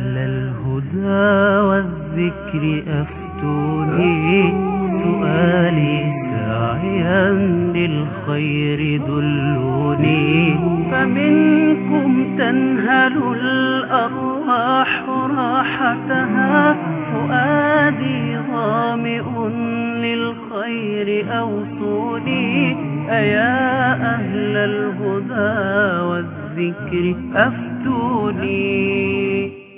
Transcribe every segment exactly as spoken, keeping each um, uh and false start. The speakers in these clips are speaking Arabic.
أهل الهدى والذكر أفتوني سؤالي ساعيا للخير دلوني فمنكم تنهل الأرواح راحتها فؤادي ظامئ للخير أوصوني أيا أهل الهدى والذكر أفتوني.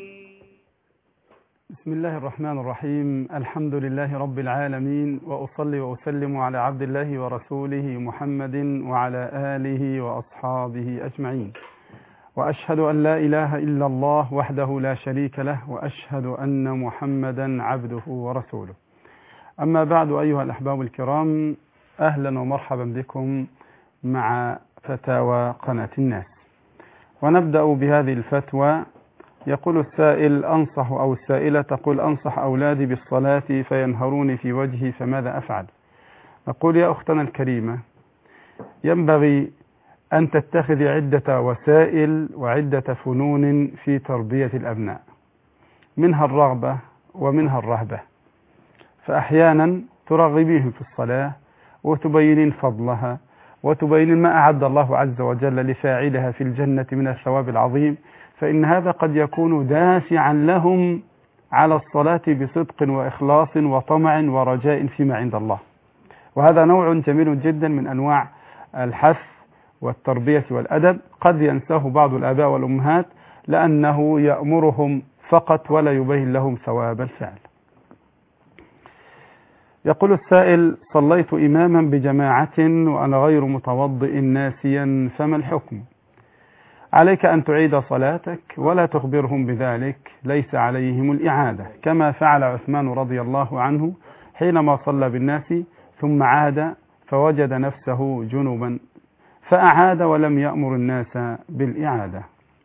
بسم الله الرحمن الرحيم. الحمد لله رب العالمين، وأصلي وأسلم على عبد الله ورسوله محمد وعلى آله وأصحابه أجمعين، وأشهد أن لا إله إلا الله وحده لا شريك له، وأشهد أن محمدا عبده ورسوله. أما بعد، أيها الأحباب الكرام، أهلا ومرحبا بكم مع فتاوى قناة الناس. ونبدأ بهذه الفتوى. يقول السائل أنصح أو السائلة تقول أنصح أولادي بالصلاة فينهروني في وجهي فماذا أفعل؟ نقول يا أختنا الكريمة، ينبغي أن تتخذ عدة وسائل وعدة فنون في تربية الأبناء، منها الرغبة ومنها الرهبة. فأحيانا ترغبيهم في الصلاة وتبينين فضلها وتبينين ما أعد الله عز وجل لفاعلها في الجنة من الثواب العظيم، فإن هذا قد يكون دافعا لهم على الصلاة بصدق وإخلاص وطمع ورجاء فيما عند الله. وهذا نوع جميل جدا من أنواع الحث والتربية والأدب، قد ينساه بعض الآباء والأمهات لأنه يأمرهم فقط ولا يبين لهم ثواب الفعل. يقول السائل صليت إماما بجماعة وأنا غير متوضئ ناسيا فما الحكم؟ عليك أن تعيد صلاتك ولا تخبرهم بذلك، ليس عليهم الإعادة، كما فعل عثمان رضي الله عنه حينما صلى بالناس ثم عاد فوجد نفسه جنبا فأعاد ولم يأمر الناس بالإعادة.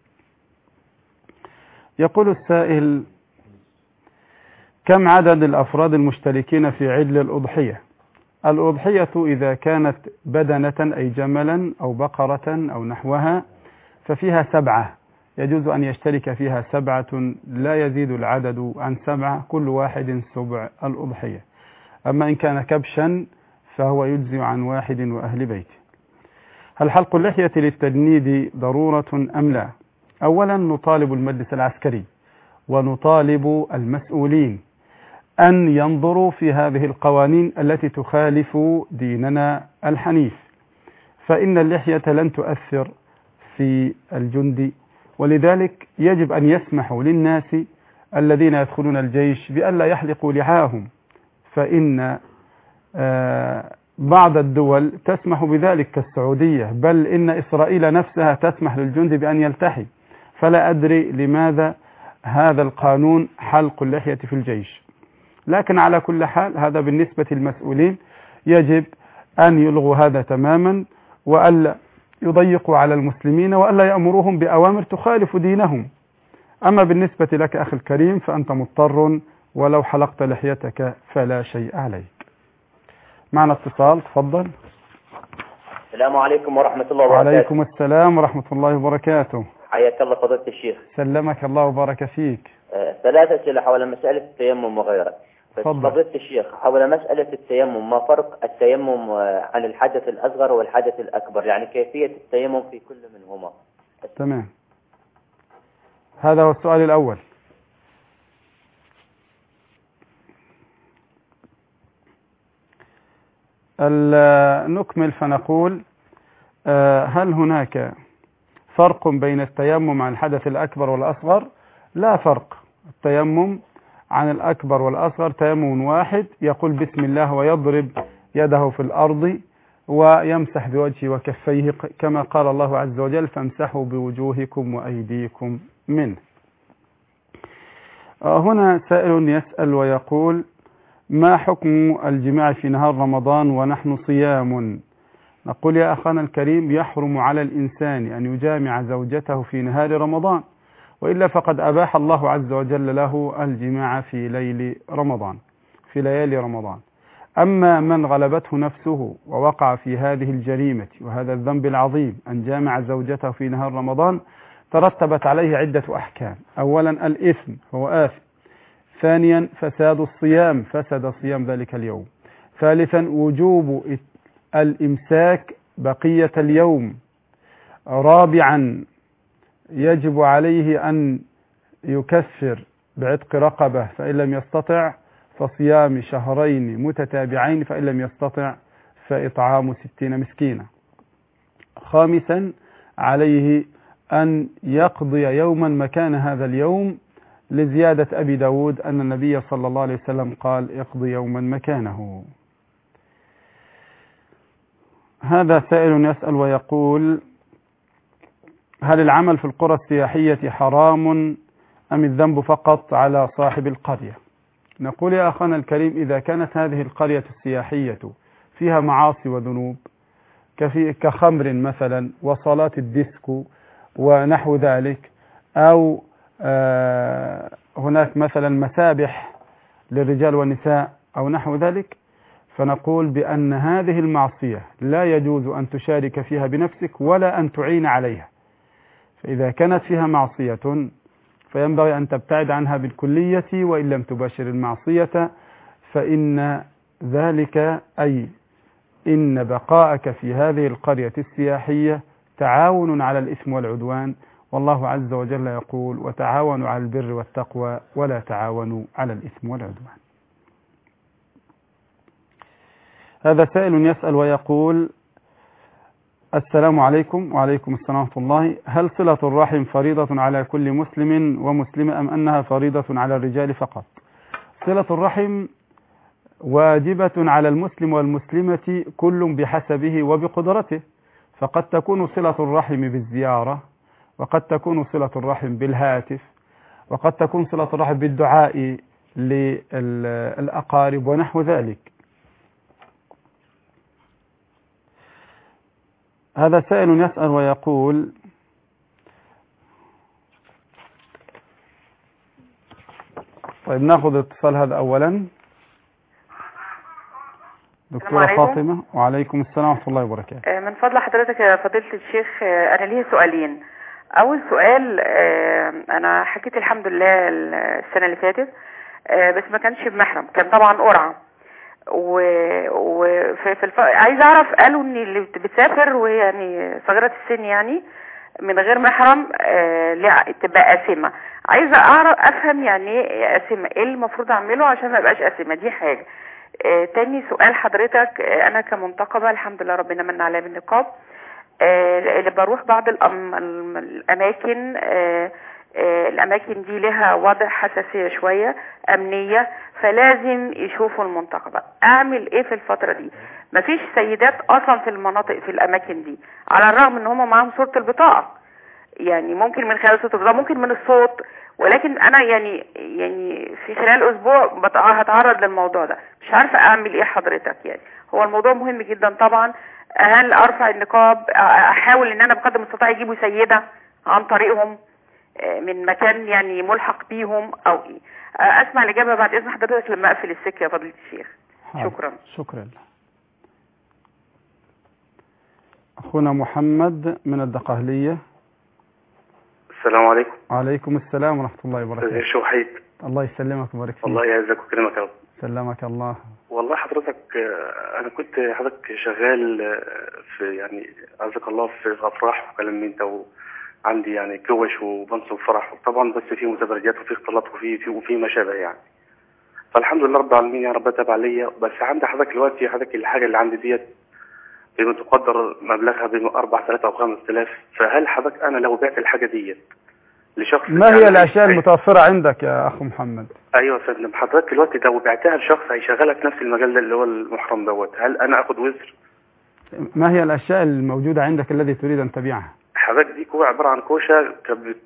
يقول السائل كم عدد الأفراد المشتركين في عجل الأضحية؟ الأضحية إذا كانت بدنة أي جملا أو بقرة أو نحوها ففيها سبعة، يجوز أن يشترك فيها سبعة لا يزيد العدد عن سبعة، كل واحد سبع الأضحية. أما إن كان كبشا فهو يجزي عن واحد وأهل بيته. هل حلق اللحية للتجنيد ضرورة أم لا؟ أولا نطالب المجلس العسكري ونطالب المسؤولين أن ينظروا في هذه القوانين التي تخالف ديننا الحنيف، فإن اللحية لن تؤثر في الجند، ولذلك يجب أن يسمحوا للناس الذين يدخلون الجيش بأن لا يحلقوا لحاهم، فإن بعض الدول تسمح بذلك كالسعودية، بل إن إسرائيل نفسها تسمح للجند بأن يلتحي. فلا أدري لماذا هذا القانون حلق اللحية في الجيش، لكن على كل حال هذا بالنسبة للمسؤولين يجب أن يلغوا هذا تماما، وألا يضيقوا على المسلمين وألا يأمروهم بأوامر تخالف دينهم. أما بالنسبة لك أخي الكريم فأنت مضطر، ولو حلقت لحيتك فلا شيء عليك. معنا اتصال، تفضل. السلام عليكم ورحمة الله وبركاته. وعليكم السلام ورحمة الله وبركاته. حياك الله فضيلة الشيخ. سلمك الله وبارك فيك. آه، ثلاثة أسئلة حول مسألة التيمم وغيرها. فضيلة الشيخ، حول مسألة التيمم، ما فرق التيمم عن الحدث الأصغر والحدث الأكبر؟ يعني كيفية التيمم في كل منهما. تمام، هذا هو السؤال الأول. نكمل فنقول هل هناك فرق بين التيمم عن الحدث الأكبر والأصغر؟ لا فرق. التيمم عن الأكبر والأصغر تيمم واحد، يقول بسم الله ويضرب يده في الأرض ويمسح بوجهه وكفيه كما قال الله عز وجل فامسحوا بوجوهكم وأيديكم منه. هنا سائل يسأل ويقول ما حكم الجماع في نهار رمضان ونحن صيام؟ نقول يا أخانا الكريم يحرم على الإنسان أن يجامع زوجته في نهار رمضان، وإلا فقد أباح الله عز وجل له الجماع في ليل رمضان في ليالي رمضان. أما من غلبته نفسه ووقع في هذه الجريمة وهذا الذنب العظيم أن جامع زوجته في نهار رمضان، ترتبت عليه عدة أحكام. أولا الإثم، هو آثم. ثانيا فساد الصيام، فسد صيام ذلك اليوم. ثالثا وجوب الإمساك بقية اليوم. رابعا يجب عليه أن يكفر بعتق رقبة، فإن لم يستطع فصيام شهرين متتابعين، فإن لم يستطع فإطعام ستين مسكينا. خامسا عليه أن يقضي يوما مكان هذا اليوم، لزيادة أبي داود أن النبي صلى الله عليه وسلم قال اقضي يوما مكانه. هذا سائل يسأل ويقول: هل العمل في القرى السياحية حرام أم الذنب فقط على صاحب القرية؟ نقول يا أخانا الكريم: إذا كانت هذه القرية السياحية فيها معاصي وذنوب كخمر مثلا وصالات الديسكو ونحو ذلك، أو آه هناك مثلا مسابح للرجال والنساء أو نحو ذلك، فنقول بأن هذه المعصية لا يجوز أن تشارك فيها بنفسك ولا أن تعين عليها. فإذا كانت فيها معصية فينبغي أن تبتعد عنها بالكلية، وإن لم تباشر المعصية فإن ذلك أي إن بقاءك في هذه القرية السياحية تعاون على الإثم والعدوان، والله عز وجل يقول: وتعاونوا على البر والتقوى ولا تعاونوا على الإثم والعدوان. هذا سائل يسأل ويقول: السلام عليكم. وعليكم السلام ورحمة الله. هل صلة الرحم فريضة على كل مسلم ومسلمة أم أنها فريضة على الرجال فقط؟ صلة الرحم واجبة على المسلم والمسلمة كل بحسبه وبقدرته، فقد تكون صلة الرحم بالزيارة، وقد تكون صلة الرحم بالهاتف، وقد تكون صلة الرحم بالدعاء للأقارب ونحو ذلك. هذا سائل يسأل ويقول: طيب ناخذ اتصال هذا أولا. دكتورة فاطمة. وعليكم السلام ورحمة الله وبركاته. من فضل حضرتك يا فضيلة الشيخ، أنا ليه سؤالين. أول سؤال، أنا حكيت الحمد لله السنة اللي فاتت، بس ما كانش بمحرم، كان طبعا قرعة، وفي الف... عايز أعرف، قالوا إن اللي بتسافر وهي يعني صغيرة السن يعني من غير محرم تبقى آثمة. عايزة أعرف أفهم يعني إيه آثمة، إيه المفروض أعمله عشان ما أبقاش آثمة؟ دي حاجة. آه تاني سؤال حضرتك، آه أنا كمنتقبة الحمد لله ربنا من عليا بالنقاب، آه اللي بروح بعض الأم الأماكن، آه آه الأماكن دي لها وضع حساسية شوية أمنية، فلازم يشوفوا المنتقبة. أعمل إيه في الفترة دي؟ مفيش سيدات أصلا في المناطق في الأماكن دي، على الرغم إن هم معاهم صورة البطاقة، يعني ممكن من خلال صوت البطاقة، ممكن من الصوت، ولكن انا يعني يعني في خلال اسبوع هتعرض للموضوع ده، مش عارفه اعمل ايه حضرتك. يعني هو الموضوع مهم جدا طبعا. هل ارفع النقاب، احاول ان انا بقدر المستطاع يجيبوا سيده عن طريقهم من مكان يعني ملحق بيهم او ايه؟ اسمع الاجابه بعد اذن حضرتك لما اقفل السكه يا فضيله الشيخ. شكرا. شكرا. اخونا محمد من الدقهليه. السلام عليكم. وعليكم السلام ورحمة الله وبركاته. شو وحيد. الله يسلمك ويبارك فيك. الله يعزك ويكرمك يا رب. سلمك الله. والله حضرتك أنا كنت حضرتك شغال في يعني عزك الله في أفراح وكلام من أنت، وعندي يعني كوش وبنصب فرح، طبعا بس في متبرجات وفي اختلاط وفي في وفي ما شابه يعني. فالحمد لله رب العالمين يا رب تاب عليا. بس عندي حضرتك دلوقتي حضرتك الحاجة اللي عندي ديت بما تقدر مبلغها ب أربعة آلاف أو خمسة آلاف، فهل حضرتك أنا لو بعت الحاجة ديت لشخص، ما هي الاشياء المتوفره عندك يا اخو محمد؟ ايوه يا فندم، حضرتك دلوقتي لو بعتها لشخص هيشغلها في نفس المجال ده اللي هو المحرم دوت، هل انا اخد وزر؟ ما هي الاشياء الموجوده عندك الذي تريد ان تبيعها؟ حضرتك دي كوع عباره عن كوشه كانت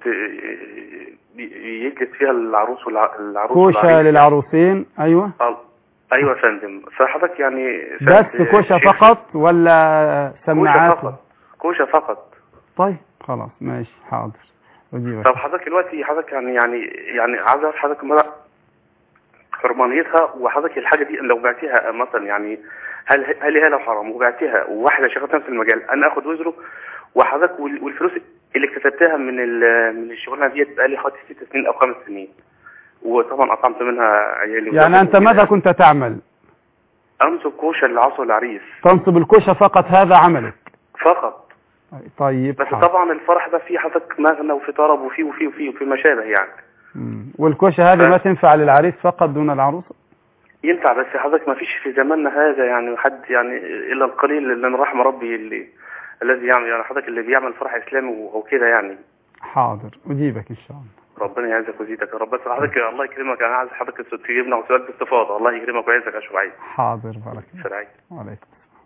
يجلس فيها العروس والعروس كوشه للعروسين. ايوه ايوه يا فندم. فحضرتك يعني بس كوشه فقط ولا سماعات؟ كوشه فقط. كوشه فقط. طيب خلاص ماشي حاضر. طب حضرتك دلوقتي حضرتك يعني يعني يعني عايز اعرف حضرتك مدى حرمانيتها، وحضرتك الحاجه دي لو بعتيها مثلا يعني هل هل هي لو حرام وبعتيها وواحده شغاله نفس المجال انا اخد وزره، وحضرتك والفلوس اللي اكتسبتها من من الشغلانه ديت بقالي حوالي ست سنين او خمس سنين، وطبعا اطعمت منها عيالي. يعني انت ماذا كنت تعمل؟ انصب كوشه للعصر العريس. تنصب الكوشه فقط، هذا عملك فقط؟ طيب. بس حاضر. طبعا الفرح ده فيه حضرتك مغنى وفي طرب وفي وفي وفي وفي ما شابه يعني. امم والكوشه هذه ف... ما تنفع للعريس فقط دون العروسه؟ ينفع، بس حضرتك ما فيش في زماننا هذا يعني حد يعني الا القليل اللي من رحم ربي اللي الذي يعمل يعني حضرتك اللي بيعمل فرح اسلامي او كده يعني. حاضر اجيبك ان شاء الله. ربنا يعزك ويزيدك يا رب. بس حضرتك الله يكرمك، انا عايز حضرتك تجيبنا سؤال باستفاضه. الله يكرمك ويعزك يا شبعي. حاضر بارك الله. السلام عليكم.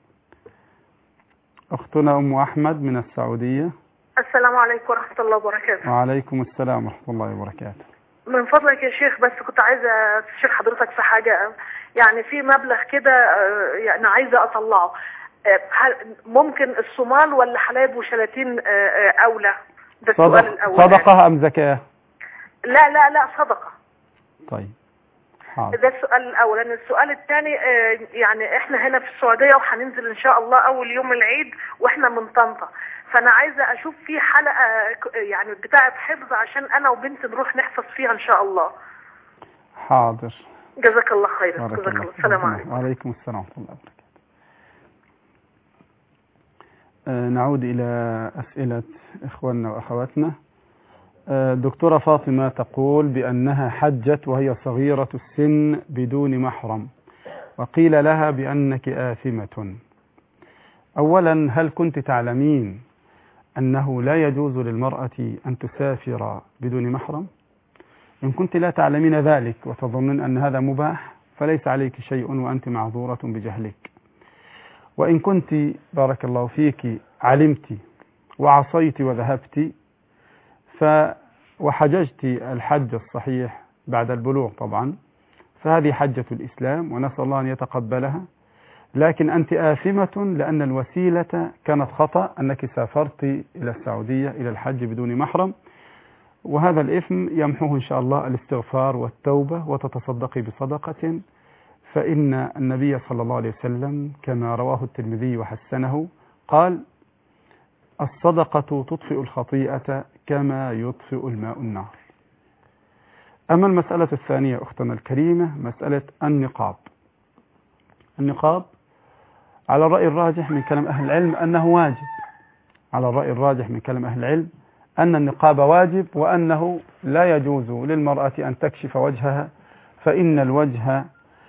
اختنا ام احمد من السعوديه. السلام عليكم ورحمه الله وبركاته. وعليكم السلام ورحمه الله وبركاته. من فضلك يا شيخ، بس كنت عايزه استشير حضرتك في حاجه، يعني في مبلغ كده يعني عايزه اطلعه، ممكن الصومال ولا حلاب وشلاتين اولى؟ ده السؤال الاول. صدقه ام زكاه؟ لا لا لا صدقه. طيب حاضر. ده السؤال الاول. يعني السؤال الثاني، يعني احنا هنا في السعوديه وهننزل ان شاء الله اول يوم العيد واحنا من طنطا، فانا عايزه اشوف في حلقه يعني بتاعه حفظ عشان انا وبنتي نروح نحفظ فيها ان شاء الله. حاضر. جزاك الله خيرا. جزاك الله. السلام عليكم. وعليكم السلام ورحمه الله وبركاته. آه نعود الى اسئله اخواننا واخواتنا. آه دكتوره فاطمه تقول بانها حجت وهي صغيره السن بدون محرم، وقيل لها بانك آثمة. اولا، هل كنت تعلمين أنه لا يجوز للمرأة أن تسافر بدون محرم؟ إن كنت لا تعلمين ذلك وتظنين أن هذا مباح فليس عليك شيء وأنت معذورة بجهلك. وإن كنت بارك الله فيك علمت وعصيت وذهبت ف وحججت الحج الصحيح بعد البلوغ طبعا، فهذه حجة الإسلام ونسأل الله أن يتقبلها، لكن أنت آثمة لأن الوسيلة كانت خطأ، أنك سافرت إلى السعودية إلى الحج بدون محرم، وهذا الإثم يمحوه إن شاء الله الاستغفار والتوبة وتتصدقي بصدقة. فإن النبي صلى الله عليه وسلم كما رواه الترمذي وحسنه قال: الصدقة تطفئ الخطيئة كما يطفئ الماء النار. أما المسألة الثانية أختنا الكريمة، مسألة النقاب. النقاب على الرأي الراجح من كلام أهل العلم أنه واجب، على الرأي الراجح من كلام أهل العلم أن النقاب واجب، وأنه لا يجوز للمرأة أن تكشف وجهها، فإن الوجه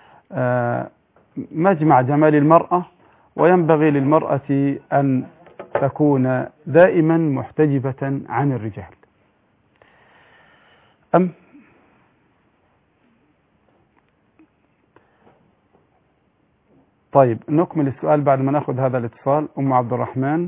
مجمع جمال المرأة، وينبغي للمرأة أن تكون دائما محتجبة عن الرجال. أم طيب نكمل السؤال بعد ما ناخذ هذا الاتصال. أم عبد الرحمن،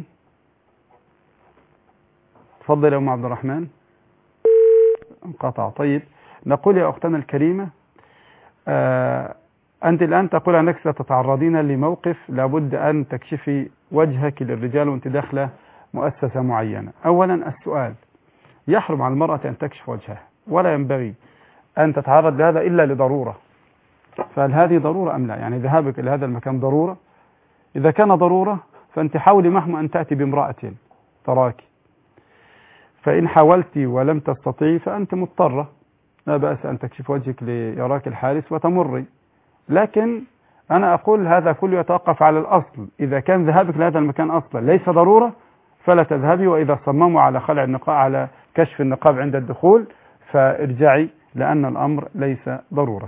تفضل يا أم عبد الرحمن. انقطع. طيب نقول يا أختنا الكريمة، آه أنت الآن تقول أنك ستتعرضين لموقف لابد أن تكشفي وجهك للرجال وأنت داخلة مؤسسة معينة. أولا السؤال: يحرم على المرأة أن تكشف وجهها، ولا ينبغي أن تتعرض لهذا إلا لضرورة. فهل هذه ضرورة أم لا؟ يعني ذهابك إلى هذا المكان ضرورة؟ إذا كان ضرورة فأنت حاولي مهما أن تأتي بامرأة تراك، فإن حاولت ولم تستطيعي فأنت مضطرة، لا بأس أن تكشف وجهك ليراك الحارس وتمري. لكن أنا أقول هذا كله يتوقف على الأصل. إذا كان ذهابك لهذا المكان أصلا ليس ضرورة فلا تذهبي، وإذا صمموا على خلع النقاب على كشف النقاب عند الدخول فارجعي، لأن الأمر ليس ضرورة.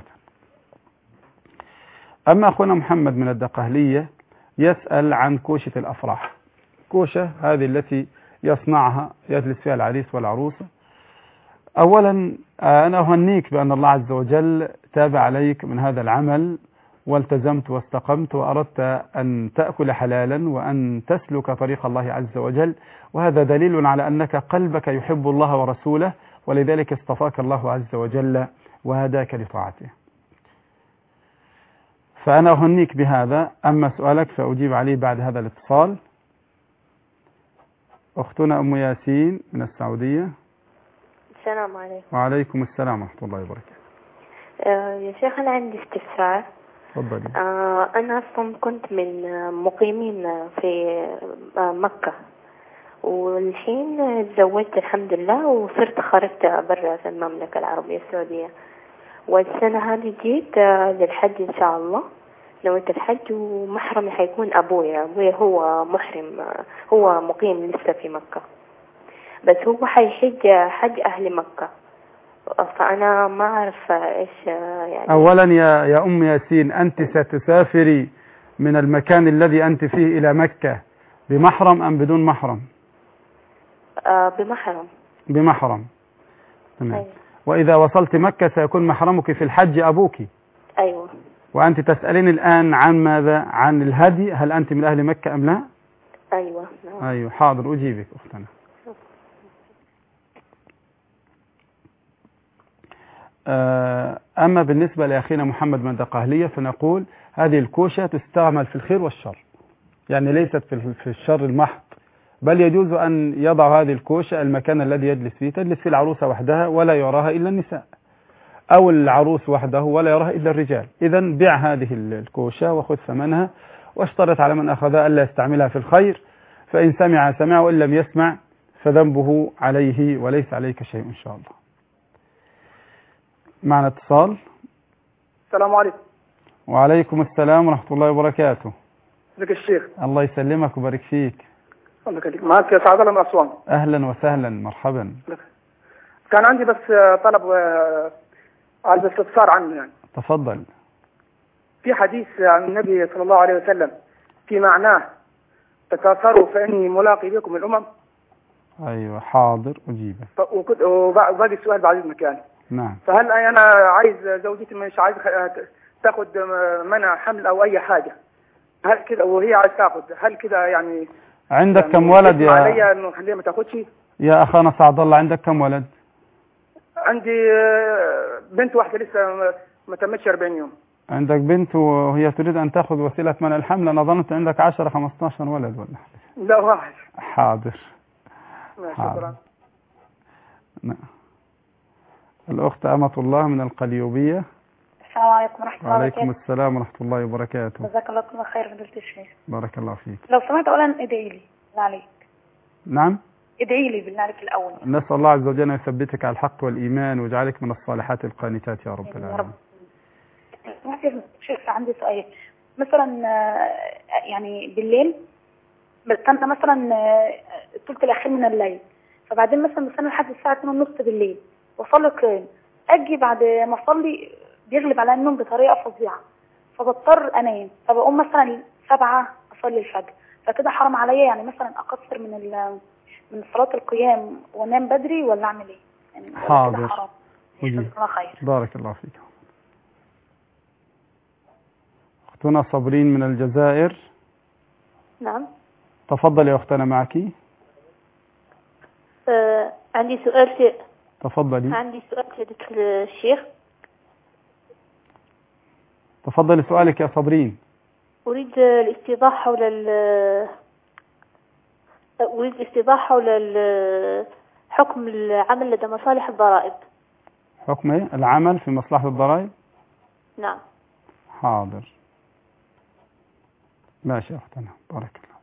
أما أخونا محمد من الدقهلية يسأل عن كوشة الأفراح. كوشة هذه التي يصنعها يجلس فيها العريس والعروسة. أولا أنا أهنيك بأن الله عز وجل تاب عليك من هذا العمل والتزمت واستقمت وأردت أن تأكل حلالا وأن تسلك طريق الله عز وجل، وهذا دليل على أنك قلبك يحب الله ورسوله، ولذلك اصطفاك الله عز وجل وهداك لطاعته. فأنا أهنيك بهذا. أما سؤالك فأجيب عليه بعد هذا الاتصال. أختنا أم ياسين من السعودية. السلام عليكم. وعليكم السلام ورحمة الله وبركاته. آه يا شيخ أنا عندي استفسار. تفضلي. آه أنا أصلا كنت من مقيمين في آه مكة، والحين تزوجت الحمد لله وصرت خرجت برا في المملكة العربية السعودية، والسنة هذه جيت للحج إن شاء الله، نويت الحج، ومحرمي حيكون أبويا. أبويا هو محرم، هو مقيم لسه في مكة، بس هو حيحج حج أهل مكة، فأنا ما أعرف إيش يعني. أولا يا يا أم ياسين، أنت ستسافري من المكان الذي أنت فيه إلى مكة بمحرم أم بدون محرم؟ آه بمحرم. بمحرم، تمام. أيوة. وإذا وصلت مكة سيكون محرمك في الحج أبوك. أيوة. وأنت تسألين الآن عن ماذا؟ عن الهدي، هل أنت من أهل مكة أم لا؟ أيوة. نعم. أيوة، حاضر، أجيبك أختنا. أما بالنسبة لأخينا محمد من دقهلية فنقول هذه الكوشة تستعمل في الخير والشر، يعني ليست في الشر المحض، بل يجوز أن يضع هذه الكوشة المكان الذي يجلس فيه، تجلس فيه العروسة وحدها ولا يراها إلا النساء، أو العروس وحده ولا يراها إلا الرجال. إذا بيع هذه الكوشة وخذ ثمنها، واشترط على من أخذها ألا يستعملها في الخير، فإن سمع سمع وإن لم يسمع فذنبه عليه وليس عليك شيء إن شاء الله. معنا اتصال. السلام عليكم. وعليكم السلام ورحمة الله وبركاته. ازيك يا شيخ؟ الله يسلمك ويبارك فيك. الله يخليك. معك سعد الله من أسوان. أهلا وسهلا، مرحبا. كان عندي بس طلب عايز استفسار عنه يعني. تفضل. في حديث عن النبي صلى الله عليه وسلم في معناه تكاثروا فإني ملاقي بكم الأمم. أيوة، حاضر، أجيبك. وباقي السؤال بعد إذنك يعني. نعم. فهل أنا عايز زوجتي مش عايز تاخد منع حمل أو أي حاجة، هل كده وهي عايز تاخد، هل كده يعني عندك يعني كم ولد يا عليا إنه خليها ما تاخدش؟ يا أخانا سعد الله، عندك كم ولد؟ عندي بنت واحدة لسه ما تمتش أربعين يوم. عندك بنت وهي تريد أن تأخذ وسيلة منع الحمل، أنا ظننت عندك عشرة خمستاشر ولد ولا حاجة. لا، واحد. حاضر. شكرا. نعم. الأخت أمة الله من القليوبية. السلام عليكم ورحمة الله وبركاته. وعليكم السلام ورحمة الله وبركاته. جزاك الله كل خير فضيلة الشيخ. بارك الله فيك. لو سمحت أولا ادعي لي بالله عليك. نعم. ادعي لي بالله عليك الأول. نسأل الله عز وجل أن يثبتك على الحق والإيمان ويجعلك من الصالحات القانتات يا رب العالمين. يا رب. سمحت يا شيخ، عندي سؤال. مثلا يعني بالليل بستنى مثلا الثلث الأخير من الليل، فبعدين مثلا بستنى لحد الساعة اتنين ونص بالليل وأصلي قيام، أجي بعد ما أصلي بيغلب على النوم بطريقة فظيعة، فبضطر أنام، فبقوم مثلا سبعة أصلي الفجر، فكده حرام عليا يعني مثلا أقصر من من صلاة القيام وأنام بدري ولا أعمل إيه؟ يعني حاضر. حرام. خير. بارك الله فيك. أختنا صابرين من الجزائر. نعم. تفضل يا أختنا، معك. آه عندي سؤال في تفضلي. عندي سؤال سيدة الشيخ. تفضلي سؤالك يا صابرين. أريد الاستيضاح حول ال أريد الاستيضاح حول حكم العمل لدى مصالح الضرائب. حكم ايه؟ العمل في مصلحة الضرائب؟ نعم. حاضر. ماشي يا أختنا، بارك الله.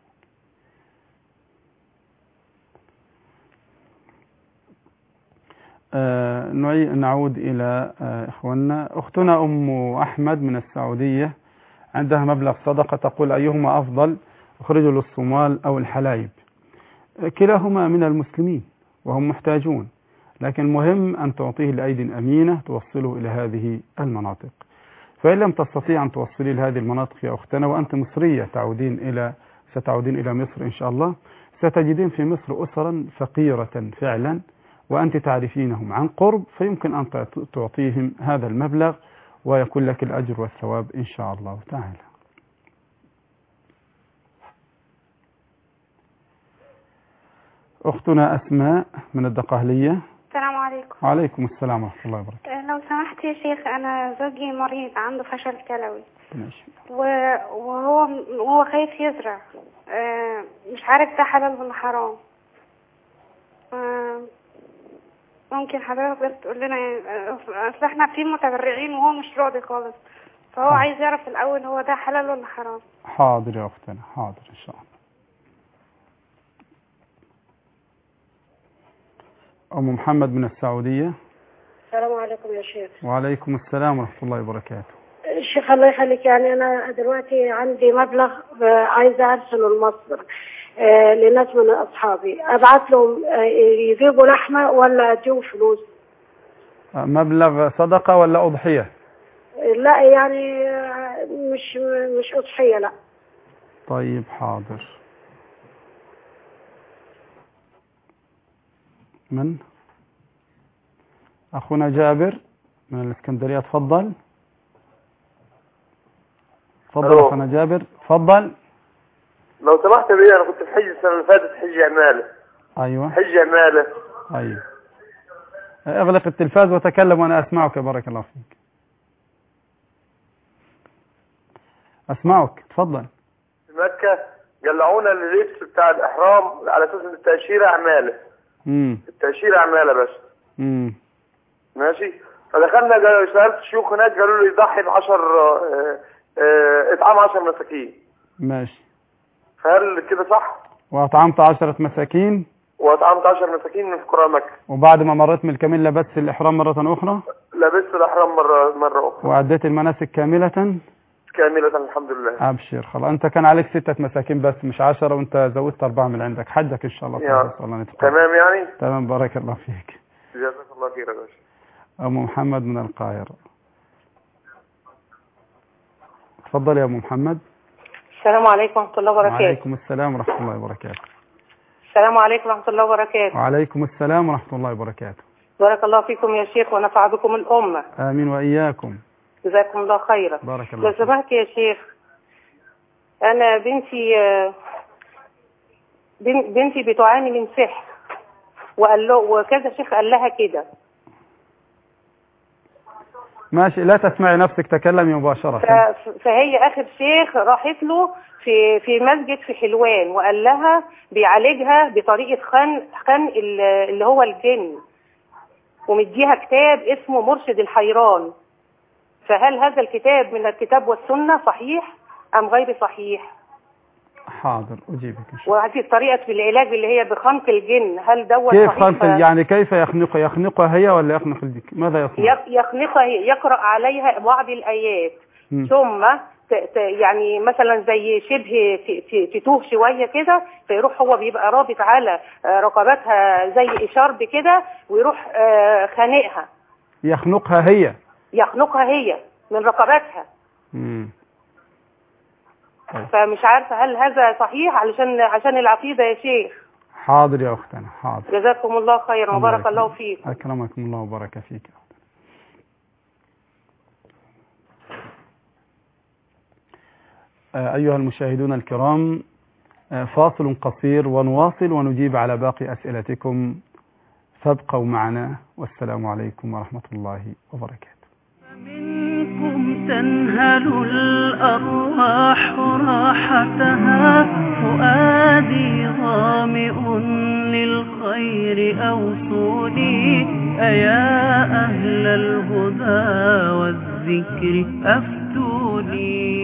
آه نعود إلى آه إخواننا. أختنا أم أحمد من السعودية عندها مبلغ صدقة، تقول أيهما أفضل، أخرجه للصومال أو الحلايب؟ كلاهما من المسلمين وهم محتاجون، لكن مهم أن تعطيه لأيدي أمينة توصله إلى هذه المناطق. فإن لم تستطيع أن توصلي لهذه المناطق يا أختنا وأنت مصرية تعودين إلى ستعودين إلى مصر إن شاء الله، ستجدين في مصر أسرا فقيرة فعلا وأنت تعرفينهم عن قرب، فيمكن أن تعطيهم هذا المبلغ ويكون لك الأجر والثواب إن شاء الله تعالى. أختنا أسماء من الدقهلية. السلام عليكم. وعليكم السلام ورحمة الله وبركاته. لو سمحت يا شيخ، أنا زوجي مريض عنده فشل كلوي. ماشي. وهو وهو خايف يزرع، مش عارف ده حلال ولا حرام. ممكن حضرتك بس تقول لنا، اصل احنا في متبرعين وهو مش راضي خالص، فهو حاضر. عايز يعرف الأول هو ده حلال ولا حرام. حاضر يا أختنا، حاضر إن شاء الله. أم محمد من السعودية. السلام عليكم يا شيخ. وعليكم السلام ورحمة الله وبركاته. الشيخ الله يخليك، يعني أنا دلوقتي عندي مبلغ عايزة أرسله لمصر آه لناس من أصحابي، أبعت لهم آه يجيبوا لحمة ولا أديهم فلوس؟ مبلغ صدقة ولا أضحية؟ لا يعني مش مش أضحية، لا. طيب حاضر. من؟ أخونا جابر من الإسكندرية، تفضل. تفضل أخونا جابر، تفضل. لو سمحت بي، أنا كنت في حج السنة اللي فاتت، حج عمالة. أيوة. حج عمالة. أيوة. اغلق التلفاز وتكلم وأنا أسمعك، بارك الله فيك. أسمعك، تفضل. في مكة قلعونا اللبس بتاع الإحرام على أساس إن التأشيرة عمالة. امم التأشيرة عمالة بس. امم ماشي. فدخلنا سألت الشيوخ هناك، قالوا لي ضحي ب عشر إطعام عشر مساكين. ماشي. فهل كده صح؟ وأطعمت عشرة مساكين. وأطعمت عشر مساكين من فقراء مكة. وبعد ما مريت من الكمين لبست الإحرام مرة أخرى؟ لبست الإحرام مرة مرة أخرى. وأديت المناسك كاملة؟ كاملة الحمد لله. أبشر، خلاص. أنت كان عليك ستة مساكين بس مش عشرة، وأنت زودت أربعة من عندك. حجك إن شاء الله. يا الله تمام يعني؟ تمام، بارك الله فيك. جزاك الله خير يا باشا. أم محمد من القاهرة، تفضل يا أم محمد. السلام عليكم ورحمة الله وبركاته. وعليكم السلام ورحمة الله وبركاته. السلام عليكم ورحمة الله وبركاته. وعليكم السلام ورحمة الله وبركاته. بارك الله فيكم يا شيخ ونفع بكم الأمة. آمين وإياكم. جزاكم الله خيرا. بارك الله فيك. لو سمحت يا شيخ، أنا بنتي بنتي بتعاني من سحر، وقال له وكذا شيخ قال لها كده. ماشي، لا تسمعي نفسك، تكلمي مباشرة. فهي آخر شيخ راحت له في في مسجد في حلوان، وقال لها بيعالجها بطريقة خن خن اللي هو الجن، ومديها كتاب اسمه مرشد الحيران. فهل هذا الكتاب من الكتاب والسنة صحيح أم غير صحيح؟ حاضر، أجيبك إن شاء الله. وهذه الطريقة في العلاج اللي هي بخنق الجن، هل دوت كيف صحيح؟ خنق يعني كيف يخنقها؟ يخنقها هي ولا يخنق الجن؟ ماذا يصنع؟ يخنقها هي، يقرأ عليها بعض الآيات م. ثم ت ت يعني مثلا زي شبه تتوه شوية كده، فيروح هو بيبقى رابط على رقبتها زي إشارب كده، ويروح خانقها. يخنقها هي؟ يخنقها هي من رقبتها. امم فمش عارفة هل هذا صحيح علشان عشان العقيدة يا شيخ. حاضر يا أختنا، حاضر. جزاكم الله خيرا وبارك الله فيكم. أكرمكم الله وبارك فيك. أيها المشاهدون الكرام، فاصل قصير ونواصل ونجيب على باقي أسئلتكم، فابقوا معنا، والسلام عليكم ورحمة الله وبركاته. منكم تنهل الأرواح راحتها، فؤادي ظامئ للخير أوصوني، أيا أهل الهدى والذكر أفتوني.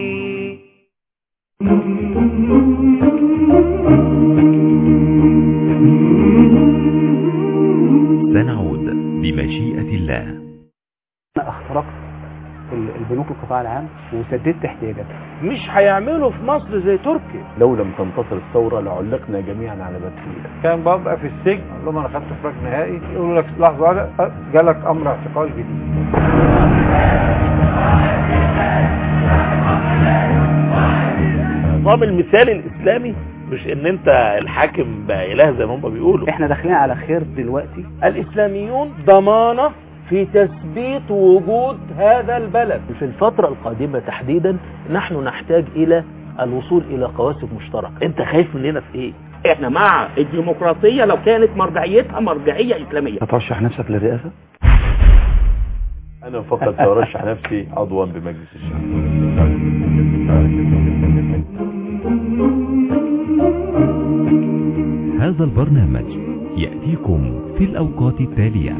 سنعود بمشيئة الله. أنا اخترقت البنوك القطاع العام وسددت احتياجاتها. مش هيعملوا في مصر زي تركيا. لو لم تنتصر الثوره لعلقنا جميعا على باب سوريا. كان ببقى في السجن اقول لهم انا خدت فراغ نهائي، يقولوا لك لحظه واحده جالك امر اعتقال جديد. النظام المثالي الاسلامي مش ان انت الحاكم بقى اله زي ما هم بيقولوا. احنا داخلين على خير دلوقتي. الاسلاميون ضمانه في تثبيت وجود هذا البلد. في الفترة القادمة تحديدا نحن نحتاج إلى الوصول إلى قواسم مشتركة. أنت خايف مننا في إيه؟ إحنا مع الديمقراطية لو كانت مرجعيتها مرجعية إسلامية. هترشح نفسك للرئاسة؟ أنا فقط سأرشح نفسي عضوا بمجلس الشعب. هذا البرنامج يأتيكم في الأوقات التالية.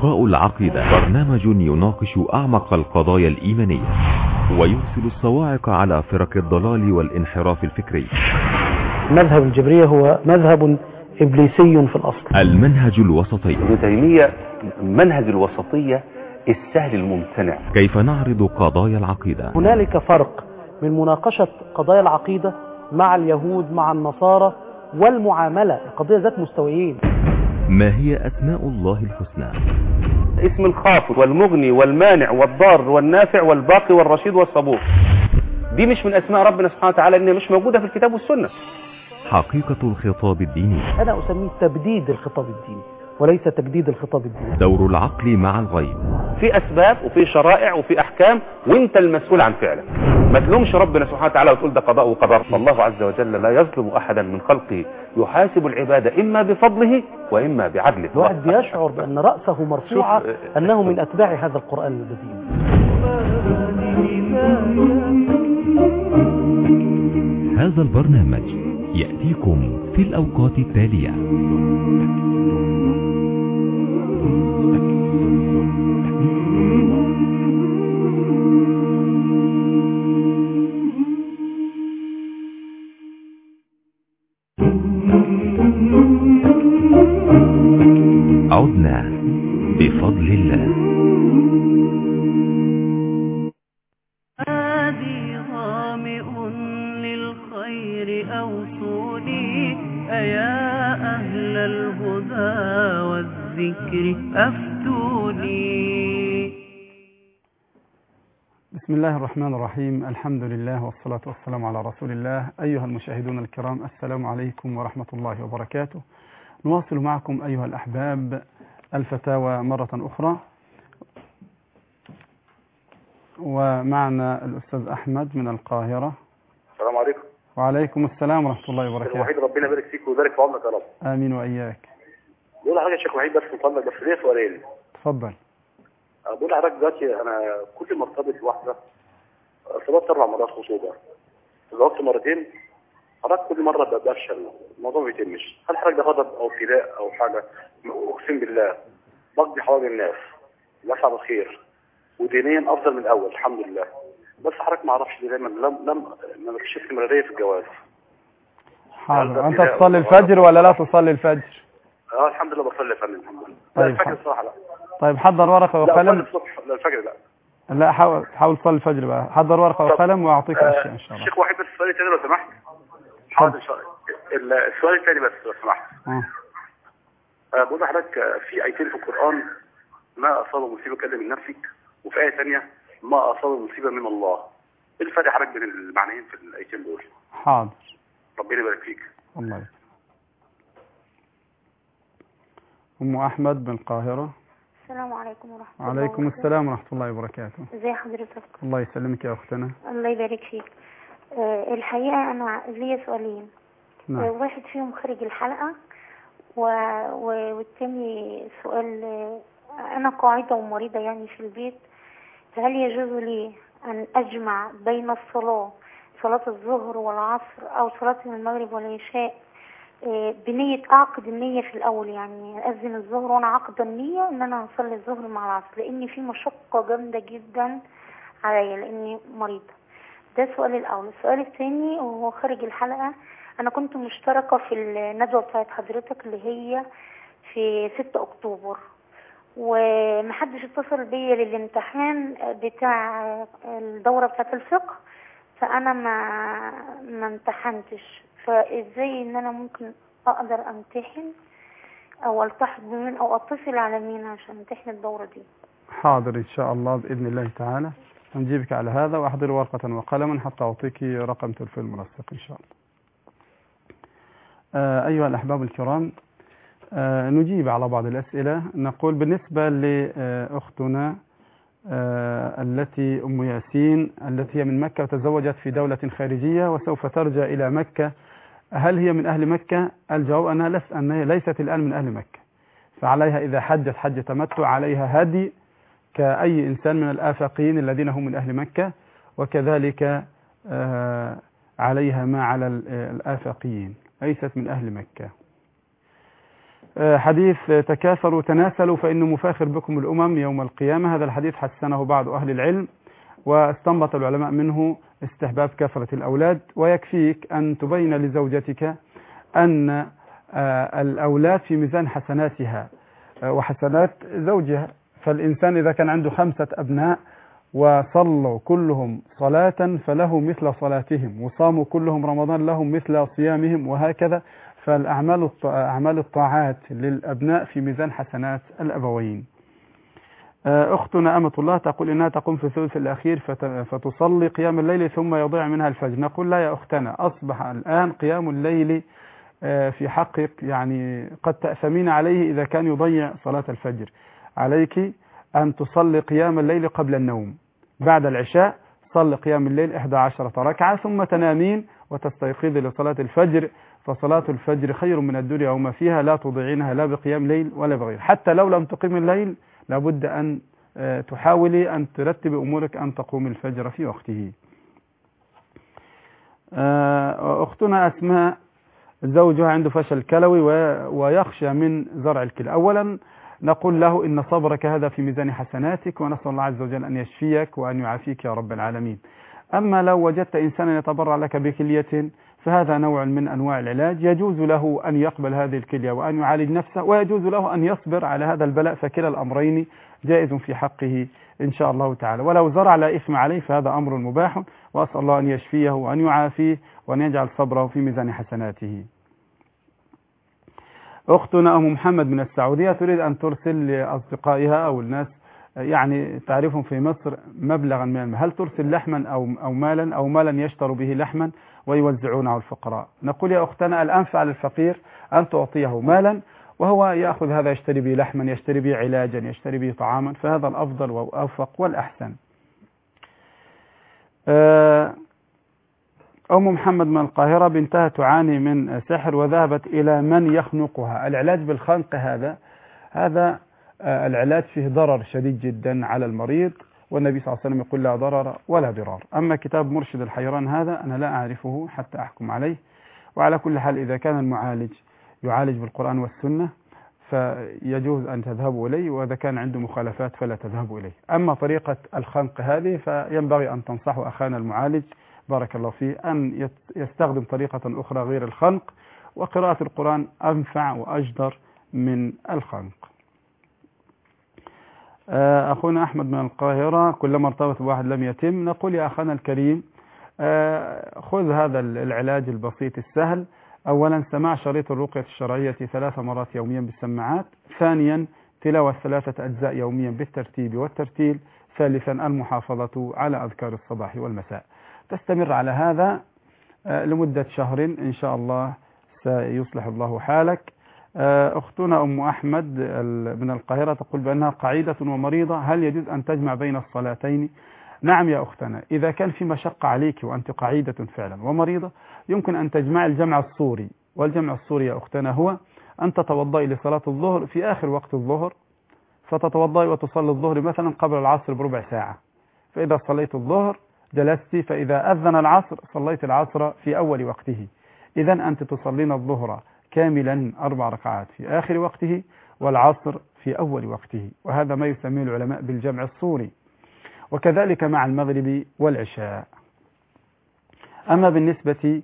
قضاء العقيدة برنامج يناقش أعمق القضايا الإيمانية ويرسل الصواعق على فرق الضلال والانحراف الفكري. مذهب الجبرية هو مذهب إبليسي في الأصل. المنهج الوسطي. ابن تيمية منهج الوسطية السهل الممتنع. كيف نعرض قضايا العقيدة. هنالك فرق من مناقشة قضايا العقيدة مع اليهود مع النصارى والمعاملة، القضية ذات مستويين. ما هي أسماء الله الحسنى؟ اسم الخافض والمغني والمانع والضار والنافع والباقي والرشيد والصبور. دي مش من أسماء ربنا سبحانه وتعالى، إنها مش موجودة في الكتاب والسنة. حقيقة الخطاب الديني. أنا أسميه تبديد الخطاب الديني وليس تجديد الخطاب الديني. دور العقل مع الغيب. في أسباب وفي شرائع وفي أحكام وانت المسؤول عن فعلك. ما تلومش ربنا سبحانه وتعالى وتقول ده قضاء وقدر. الله عز وجل لا يظلم أحدا من خلقه، يحاسب العباد إما بفضله وإما بعدله. الواحد بيشعر بأن رأسه مرفوعة أنه من أتباع هذا القرآن البديع. هذا البرنامج يأتيكم في الأوقات التالية. عدنا بفضل الله. هادي ظامئ للخير أوصوني أيا أهل الهدى والذكر أفتوني. بسم الله الرحمن الرحيم، الحمد لله والصلاة والسلام على رسول الله. أيها المشاهدون الكرام، السلام عليكم ورحمة الله وبركاته. نواصل معكم أيها الأحباب الفتاوى مرة أخرى، ومعنا الأستاذ أحمد من القاهرة. السلام عليكم. وعليكم السلام ورحمة الله وبركاته. الوحيد ربنا يبارك فيك ويبارك في عمرك يا رب. آمين وإياك. بقول لحضرتك يا شيخ وحيد بس من فضلك، بس ليا سؤالين. اتفضل. بقول لحضرتك دلوقتي أنا كل ما ارتبط بواحدة ارتبطت أربع مرات خطوبة، اتزوجت مرتين، حضرتك كل مرة بفشل، الموضوع ما بيتمش. هل حضرتك ده غضب أو ابتلاء أو حاجة؟ أقسم بالله بقضي حوالي الناس، بسعى بالخير ودينيا أفضل من الأول الحمد لله، بس حضرتك ما أعرفش ليه دايما لم لم ما فيش استمرارية في الجواز. حاضر. أنت تصلي الفجر ولا لا تصلي الفجر؟ اه الحمد لله بصلي يا فندم الحمد لله. طيب الفجر الصراحة لا. طيب حضر ورقة وقلم. لا الصبح، لا الفجر لا. لا حاول حاول تصلي الفجر بقى. حضر ورقة وقلم وأعطيك آه أشياء إن شاء الله. شيخ واحد بس السؤال الثاني لو سمحت. حاضر ان شاء الله. السؤال الثاني بس لو سمحت. اه أه بقول لحضرتك في آيتين في القرآن: ما أصاب مصيبة كده من نفسك، وفي آية ثانية: ما أصاب مصيبة من الله. إيه الفرق حضرتك بين المعنيين في الآيتين دول؟ حاضر. ربنا يبارك فيك. الله يبارك. أم أحمد من القاهرة. السلام عليكم ورحمة الله وبركاته. وعليكم السلام ورحمة الله وبركاته. ازي حضرتك؟ الله يسلمك يا أختنا. الله يبارك فيك. أه الحقيقة أنا ليا سؤالين. نعم. أه واحد فيهم خارج الحلقة و... و... والتاني سؤال. أه أنا قاعدة ومريضة يعني في البيت، فهل يجوز لي أن أجمع بين الصلاة صلاة الظهر والعصر أو صلاة المغرب والعشاء أه بنية أعقد النية في الأول، يعني أذن الظهر وأنا عقد النية إن أنا هصلي الظهر مع العصر، لأن في مشقة جامدة جدا عليا لأني مريضة. ده السؤال الأول. السؤال الثاني وهو خارج الحلقة، أنا كنت مشتركة في الندوة بتاعت حضرتك اللي هي في ستة أكتوبر، ومحدش اتصل بيا للامتحان بتاع الدورة بتاعت الفقه، فأنا ما ما امتحنتش. فإزاي إن أنا ممكن أقدر أمتحن أو ألتحق بمين أو أتصل على مين عشان أمتحن الدورة دي؟ حاضر إن شاء الله بإذن الله تعالى نجيبك على هذا، وأحضر ورقة وقلما حتى أعطيك رقم تلفون المنسق إن شاء الله. آه أيها الأحباب الكرام، آه نجيب على بعض الأسئلة. نقول بالنسبة لأختنا آه التي أم ياسين التي هي من مكة وتزوجت في دولة خارجية وسوف ترجع إلى مكة، هل هي من أهل مكة؟ الجواب أنها لس أنها ليست الآن من أهل مكة، فعليها إذا حجت حج تمتع عليها هدي كأي إنسان من الآفاقين الذين هم من أهل مكة، وكذلك آه عليها ما على الآفاقيين، ليست من أهل مكة. حديث تكاثروا تناسلوا فإنه مفاخر بكم الأمم يوم القيامة. هذا الحديث حسنه بعض أهل العلم، واستنبط العلماء منه استحباب كثرة الأولاد. ويكفيك أن تبين لزوجتك أن الأولاد في ميزان حسناتها وحسنات زوجها. فالإنسان إذا كان عنده خمسة أبناء وصلوا كلهم صلاة فله مثل صلاتهم، وصاموا كلهم رمضان لهم مثل صيامهم، وهكذا. فالأعمال أعمال الطاعات للأبناء في ميزان حسنات الأبوين. أختنا أمة الله تقول إنها تقوم في الثلث الأخير فتصلي قيام الليل ثم يضيع منها الفجر. نقول لا يا أختنا، أصبح الآن قيام الليل في حقك يعني قد تأثمين عليه إذا كان يضيع صلاة الفجر. عليك أن تصلي قيام الليل قبل النوم، بعد العشاء صلي قيام الليل إحدى عشرة ركعة ثم تنامين وتستيقظي لصلاة الفجر، فصلاة الفجر خير من الدنيا وما فيها، لا تضيعينها لا بقيام ليل ولا بغير. حتى لو لم تقيم الليل لابد أن تحاولي أن ترتب أمورك أن تقوم الفجر في وقته. أختنا أسماء زوجها عنده فشل كلوي ويخشى من زرع الكلى. أولا نقول له إن صبرك هذا في ميزان حسناتك، ونسأل الله عز وجل أن يشفيك وأن يعافيك يا رب العالمين. أما لو وجدت إنسانا يتبرع لك بكلية فهذا نوع من أنواع العلاج، يجوز له أن يقبل هذه الكلية وأن يعالج نفسه، ويجوز له أن يصبر على هذا البلاء، فكلا الأمرين جائز في حقه إن شاء الله تعالى. ولو زرع لا إثم عليه فهذا أمر مباح، وأسأل الله أن يشفيه وأن يعافيه وأن يجعل صبره في ميزان حسناته. أختنا أم محمد من السعودية تريد أن ترسل لأصدقائها أو الناس يعني تعرفهم في مصر مبلغا من المال، هل ترسل لحما أو أو مالا أو مالا يشتروا به لحما ويوزعونه على الفقراء؟ نقول يا أختنا الأنفع للفقير أن تعطيه مالا وهو يأخذ هذا يشتري به لحما، يشتري به علاجا، يشتري به طعاما، فهذا الأفضل والأوفق والأحسن. أم محمد من القاهرة بنتها تعاني من سحر وذهبت إلى من يخنقها. العلاج بالخنق هذا هذا العلاج فيه ضرر شديد جدا على المريض، والنبي صلى الله عليه وسلم يقول لا ضرر ولا ضرار. أما كتاب مرشد الحيران هذا أنا لا أعرفه حتى أحكم عليه، وعلى كل حال إذا كان المعالج يعالج بالقرآن والسنة فيجوز أن تذهبوا إليه، وإذا كان عنده مخالفات فلا تذهبوا إليه. أما طريقة الخنق هذه فينبغي أن تنصحوا أخانا المعالج بارك الله فيه أن يستخدم طريقة أخرى غير الخنق، وقراءة القرآن أنفع وأجدر من الخنق. أخونا أحمد من القاهرة كلما ارتبط بواحد لم يتم. نقول يا أخانا الكريم خذ هذا العلاج البسيط السهل. أولا سماع شريط الرقية الشرعية ثلاث مرات يوميا بالسماعات. ثانيا تلاوة ثلاثة أجزاء يوميا بالترتيب والترتيل. ثالثا المحافظة على أذكار الصباح والمساء. تستمر على هذا لمدة شهر إن شاء الله سيصلح الله حالك. أختنا أم أحمد من القاهرة تقول بأنها قعيدة ومريضة، هل يجوز أن تجمع بين الصلاتين؟ نعم يا أختنا، إذا كان في مشقة عليك وأنت قعيدة فعلا ومريضة يمكن أن تجمع الجمع الصوري. والجمع الصوري يا أختنا هو أن تتوضئي لصلاة الظهر في آخر وقت الظهر، فتتوضئي وتصلي الظهر مثلا قبل العصر بربع ساعة، فإذا صليت الظهر جلست، فإذا أذن العصر صليت العصر في أول وقته. إذا أنت تصلين الظهر كاملا أربع ركعات في آخر وقته والعصر في أول وقته، وهذا ما يسميه العلماء بالجمع الصوري. وكذلك مع المغرب والعشاء. أما بالنسبة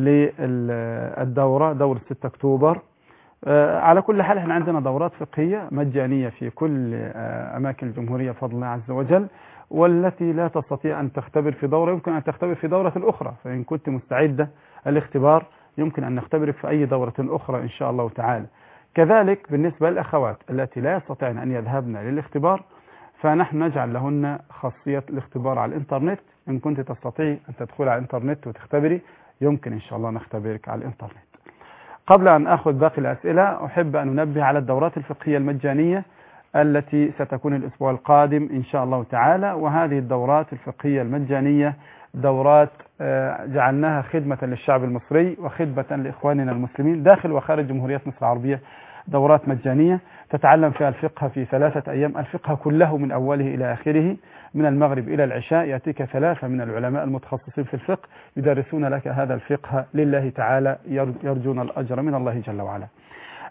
للدورة دورة ستة أكتوبر، على كل حال احنا عندنا دورات فقهية مجانية في كل أماكن الجمهورية بفضل الله عز وجل، والتي لا تستطيع أن تختبر في دورة يمكن أن تختبر في دورة أخرى، فإن كنت مستعدة الاختبار يمكن أن نختبرك في أي دورة أخرى إن شاء الله تعالى. كذلك بالنسبة للأخوات التي لا يستطيعن أن يذهبن للاختبار فنحن نجعل لهن خاصية الاختبار على الإنترنت. إن كنت تستطيع أن تدخل على الإنترنت وتختبري يمكن إن شاء الله نختبرك على الإنترنت. قبل أن أخذ باقي الأسئلة أحب أن أنبه على الدورات الفقهية المجانية التي ستكون الأسبوع القادم إن شاء الله تعالى. وهذه الدورات الفقهية المجانية دورات جعلناها خدمة للشعب المصري وخدمة لإخواننا المسلمين داخل وخارج جمهورية مصر العربية. دورات مجانية تتعلم فيها الفقه في ثلاثة أيام، الفقه كله من أوله إلى آخره، من المغرب إلى العشاء. يأتيك ثلاثة من العلماء المتخصصين في الفقه يدرسون لك هذا الفقه لله تعالى، يرجون الأجر من الله جل وعلا.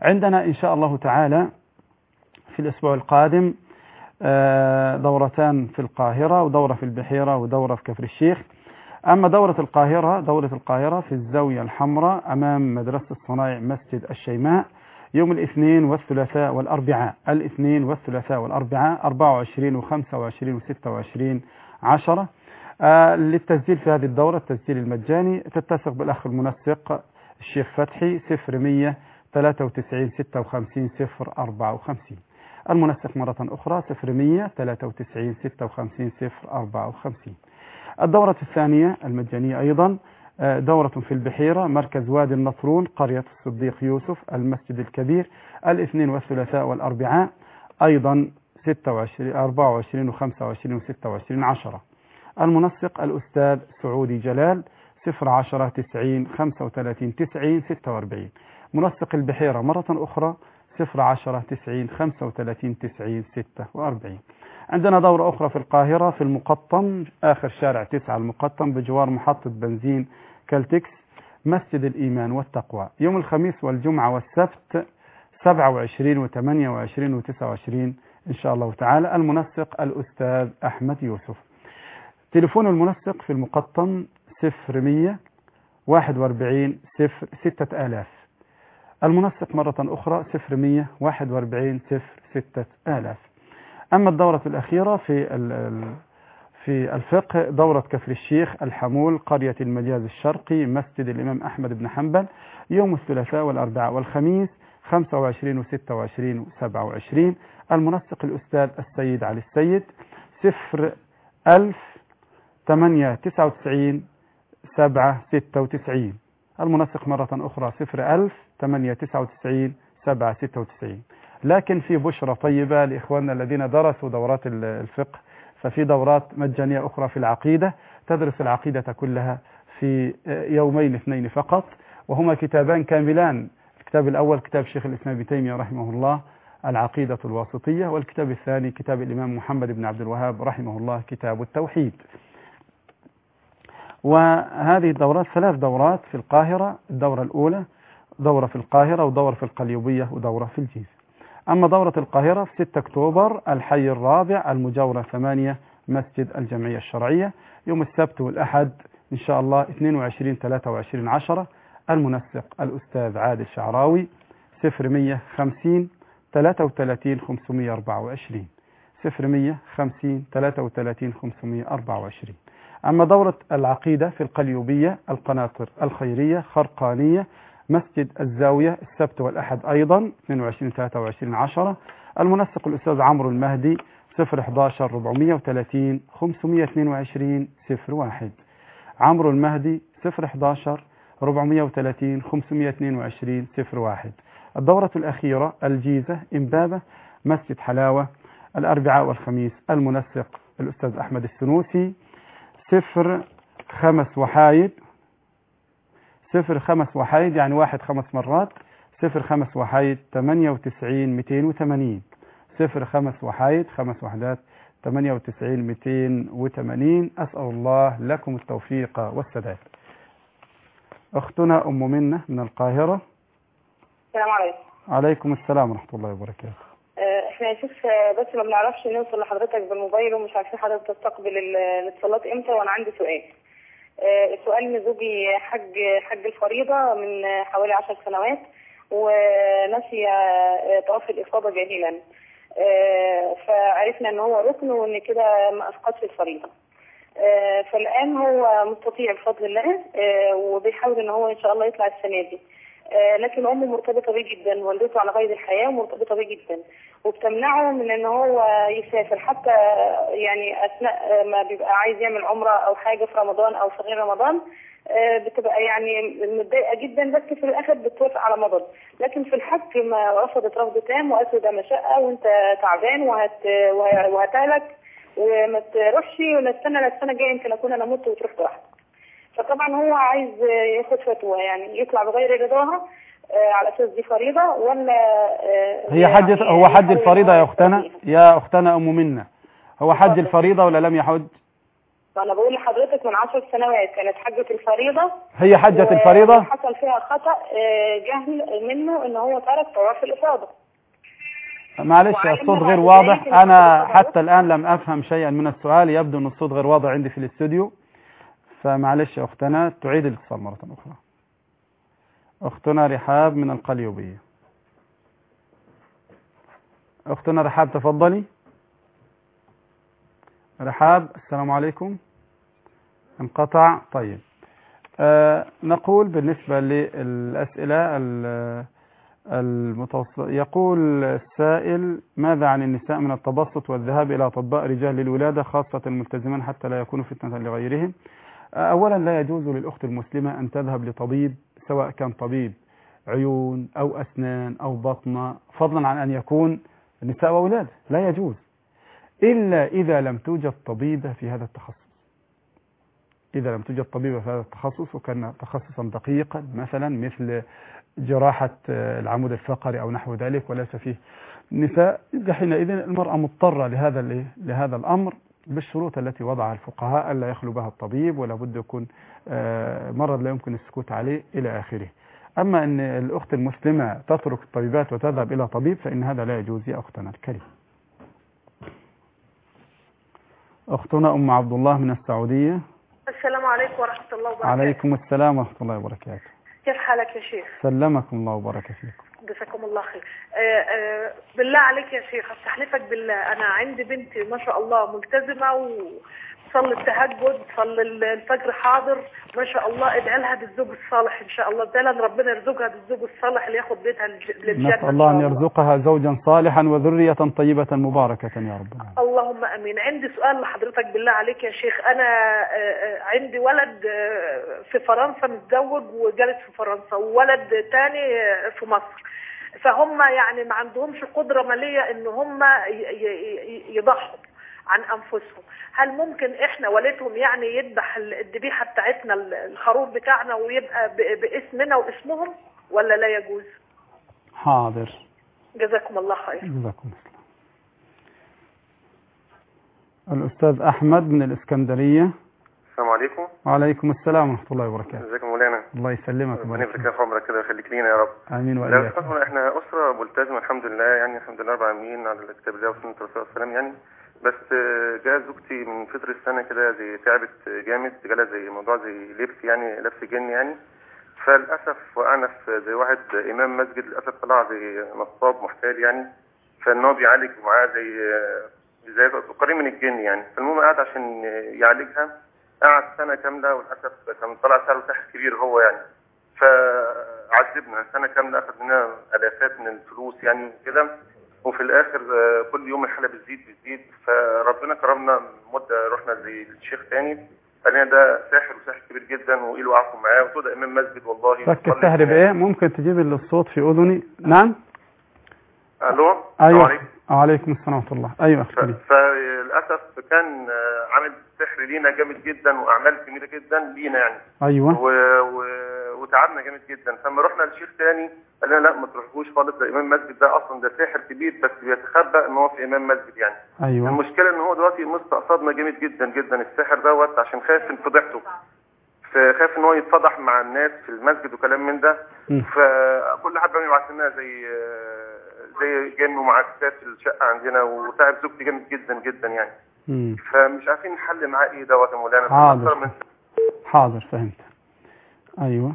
عندنا إن شاء الله تعالى في الأسبوع القادم دورتان في القاهرة ودورة في البحيرة ودورة في كفر الشيخ. أما دورة القاهرة دورة القاهرة في الزاوية الحمراء أمام مدرسة الصنايع مسجد الشيماء يوم الاثنين والثلاثاء والأربعاء الاثنين والثلاثاء والأربعاء أربعة وعشرين وخمسة وعشرين وستة وعشرين عشرة. آه للتسجيل في هذه الدورة التسجيل المجاني تتسق بالأخ المنسق الشيخ فتحي صفر مية ثلاثة وتسعين ستة وخمسين صفر أربعة وخمسين. المنسق مرة أخرى صفر مية ثلاثة وتسعين ستة وخمسين صفر أربعة وخمسين. الدورة الثانية المجانية أيضا دورة في البحيرة مركز وادي النطرون قرية الصديق يوسف المسجد الكبير الاثنين والثلاثاء والأربعاء أيضا ستة وعشرين أربعة وعشرين وخمسة وعشرين وستة وعشرين عشرة. المنسق الأستاذ سعودي جلال صفر عشرة تسعين خمسة وثلاثين تسعين ستة وأربعين. منسق البحيرة مرة أخرى صفر عشرة تسعين خمسة وثلاثين تسعين ستة وأربعين. عندنا دورة أخرى في القاهرة في المقطم آخر شارع تسعة المقطم بجوار محطة بنزين كالتكس مسجد الإيمان والتقوى يوم الخميس والجمعة والسبت سبعة وعشرين وثمانية وعشرين وتسعة وعشرين إن شاء الله تعالى. المنسق الأستاذ أحمد يوسف. تليفون المنسق في المقطم صفر مية واحد وأربعين صفر ستة آلاف. المنسق مرة أخرى صفر مية واحد وأربعين صفر ستة آلاف. أما الدورة الأخيرة في في الفقه دورة كفر الشيخ الحمول قرية المجاز الشرقي مسجد الإمام أحمد بن حنبل يوم الثلاثاء والأربعاء والخميس خمسة وعشرين وستة وعشرين وسبعة وعشرين. المنسق الأستاذ السيد علي السيد صفر ألف ثمانية تسعة وتسعين سبعة ستة وتسعين. المنسق مرة أخرى صفر ألف ثمانية تسعة وتسعين سبعة ستة وتسعين. لكن في بشرى طيبة لإخواننا الذين درسوا دورات الفقه ففي دورات مجانية أخرى في العقيدة تدرس العقيدة كلها في يومين اثنين فقط وهما كتابان كاملان. الكتاب الأول كتاب شيخ الإسلام ابن تيمية رحمه الله العقيدة الواسطية والكتاب الثاني كتاب الإمام محمد بن عبد الوهاب رحمه الله كتاب التوحيد. وهذه الدورات ثلاث دورات في القاهرة الدورة الأولى دورة في القاهرة ودورة في القليوبية ودورة في الجيزة. أما دورة القاهرة في ستة أكتوبر الحي الرابع المجاورة ثمانية مسجد الجمعية الشرعية يوم السبت والأحد إن شاء الله اثنين وعشرين ثلاثة وعشرين عشرة. المنسق الأستاذ عادل شعراوي صفر مية خمسين ثلاثة وثلاثين خمسمية وأربعة وعشرين صفر مية خمسين ثلاثة وثلاثين خمسمية وأربعة وعشرين. أما دورة العقيدة في القليوبية القناطر الخيرية خرقانية مسجد الزاوية السبت والأحد أيضا اثنين وعشرين ثلاثة وعشرين عشرة. المنسق الأستاذ عمرو المهدي صفر أحد عشر أربعمية وثلاثين خمسمية واثنين وعشرين صفر واحد. عمرو المهدي صفر أحد عشر أربعمية وثلاثين خمسمية واثنين وعشرين صفر واحد. الدورة الأخيرة الجيزة إمبابة مسجد حلاوة الأربعاء والخميس. المنسق الأستاذ أحمد السنوسي صفر خمس وحايد صفر خمس وحايد يعني واحد خمس مرات صفر خمس وحايد ثمانية وتسعين مئتين وثمانين صفر خمس وحايد خمس وحدات ثمانية وتسعين مئتين وثمانين. أسأل الله لكم التوفيق والسداد. أختنا أم منة من القاهرة. السلام عليكم. عليكم السلام ورحمة الله وبركاته. احنا يا شيخ بس ما بنعرفش نوصل لحضرتك بالموبايل ومش عارفين حضرتك تستقبل الاتصالات امتى وانا عندي سؤال. السؤال ان زوجي حج حج الفريضة من حوالي عشر سنوات ونسي طواف الإفاضة جاهلا فعرفنا ان هو ركن وان كده ما اسقطش الفريضة. فالآن هو مستطيع بفضل الله وبيحاول ان هو ان شاء الله يطلع السنة دي. لكن امه مرتبطه بيه جدا والدته على قيد الحياه مرتبطه بيه جدا وبتمنعه من ان هو يسافر حتى يعني اثناء ما بيبقى عايز يعمل عمره او حاجه في رمضان او في غير رمضان بتبقى يعني متضايقه جدا بس في الاخر بتوافق على مضض. لكن في الحج ما رفضت رفض تام وقالت له ده مشقه وانت تعبان وهت وهتهلك وما تروحش ونستنى للسنه الجايه يمكن اكون انا مت وتروح لوحدك. فطبعا هو عايز ياخد فتوى يعني يطلع بغير رضاها على اساس دي فريضه ولا هي حج يعني هو حج الفريضه يا اختنا يا اختنا ام منة هو حج الفريضه ولا لم يحج؟ فانا بقول لحضرتك من عشر سنوات كانت حجة الفريضة، هي حجة الفريضة حصل فيها خطأ آه، جهل منه ان هو ترك طواف الافاضة. معلش الصوت غير واضح، انا حتى الان لم افهم شيئا من السؤال، يبدو ان الصوت غير واضح عندي في الاستوديو، فمعلش يا اختنا تعيد الاتصال مرة اخرى. اختنا رحاب من القليوبية. اختنا رحاب تفضلي. رحاب السلام عليكم. انقطع. طيب آه نقول بالنسبة للأسئلة المتوسط، يقول السائل: ماذا عن النساء من التبسط والذهاب إلى أطباء رجال للولادة خاصة الملتزمان حتى لا يكونوا فتنة لغيرهم؟ آه أولا لا يجوز للأخت المسلمة أن تذهب لطبيب سواء كان طبيب عيون أو أسنان أو بطنة، فضلا عن أن يكون نساء وولادة، لا يجوز إلا إذا لم توجد طبيبة في هذا التخصص. إذا لم توجد طبيبة في هذا التخصص وكان تخصصا دقيقا مثلا مثل جراحة العمود الفقري أو نحو ذلك وليس فيه نساء، حينئذ المرأة مضطرة لهذا لهذا الأمر بالشروط التي وضعها الفقهاء، ألا يخلو بها الطبيب ولا بد يكون مرض لا يمكن السكوت عليه إلى آخره. أما أن الأخت المسلمة تترك الطبيبات وتذهب إلى طبيب فإن هذا لا يجوز يا أختنا الكريم. أختنا أم عبد الله من السعودية. السلام عليكم ورحمة الله وبركاته. عليكم السلام ورحمة الله وبركاته. كيف حالك يا شيخ؟ سلمكم الله وبارك فيكم. جزاكم الله خير. آه آه بالله عليك يا شيخ، استحلفك بالله، أنا عندي بنتي ما شاء الله ملتزمة وصلي التهجد، صلي الفجر حاضر ما شاء الله، ادعي لها بالزوج الصالح إن شاء الله، ادعي لها ربنا يرزقها بالزوج الصالح اللي ياخد بيتها للجنة. نسأل الله أن يرزقها زوجا صالحا وذرية طيبة مباركة يا رب. اللهم امين. عندي سؤال لحضرتك بالله عليك يا شيخ، انا عندي ولد في فرنسا متزوج وجالس في فرنسا، وولد تاني في مصر، فهم يعني ما عندهمش قدرة مالية ان هم يضحوا عن انفسهم. هل ممكن احنا والدهم يعني يذبح الذبيحة بتاعتنا الخروف بتاعنا ويبقى باسمنا واسمهم ولا لا يجوز؟ حاضر. جزاكم الله خير. جزاكم الله. الأستاذ أحمد من الإسكندرية. السلام عليكم. وعليكم السلام ورحمة الله وبركاته. ازيك يا مولانا؟ الله يسلمك ربنا يبارك فيك في عمرك كده ويخليك لينا يا رب. آمين وإياك. احنا أسرة ملتزمة الحمد لله، يعني الحمد لله رب العالمين على الكتاب الله وسنة الرسول صلى الله عليه وسلم يعني. بس جاء زوجتي من فترة السنة كده زي تعبت جامد، جالها زي موضوع زي لبس يعني لبس جن يعني، فللأسف وقعنا في زي واحد إمام مسجد للأسف طلع زي نصاب محتال يعني، فإن هو بيعالج معاه زي زي قريب من الجن يعني. فالمهم قعد عشان يعالجها، قعد سنة كاملة وللأسف كان طلع سعره ساحر كبير هو يعني، فعذبنا سنة كاملة، أخذ لنا آلافات من الفلوس يعني كده، وفي الآخر كل يوم الحالة بتزيد بتزيد، فربنا كرمنا مدة رحنا زي الشيخ تاني قال لنا ده ساحر وساحر كبير جدا وإيه له عفو معاه، وطول ده إمام مسجد والله. فك السحر بإيه؟ ممكن تجيب الصوت في أذني؟ نعم. ألو. أيوه. عليكم. وعليكم السلام ورحمة الله. أيوه أخي. فللأسف كان عامل سحر لينا جامد جدا وأعمال جميلة جدا لينا يعني. أيوه. و... و... وتعبنا جامد جدا، فلما رحنا للشيخ تاني قال لنا لا ما تروحوش خالص، ده إمام مسجد ده أصلا ده ساحر كبير بس بيتخبى إن هو في إمام مسجد يعني. أيوه. المشكلة إن هو دلوقتي مستقصدنا جامد جدا جدا الساحر دوت، عشان خايف من فضيحته، فخايف إن هو يتفضح مع الناس في المسجد وكلام من ده، فكل حد بيبعت لنا زي زي جن ومعاكسات في الشقة عندنا، وتعب زوجتي جامد جدا جدا يعني. مم. فمش عارفين نحل معاه ايه دوت يا مولانا. حاضر من... حاضر فهمت. ايوه.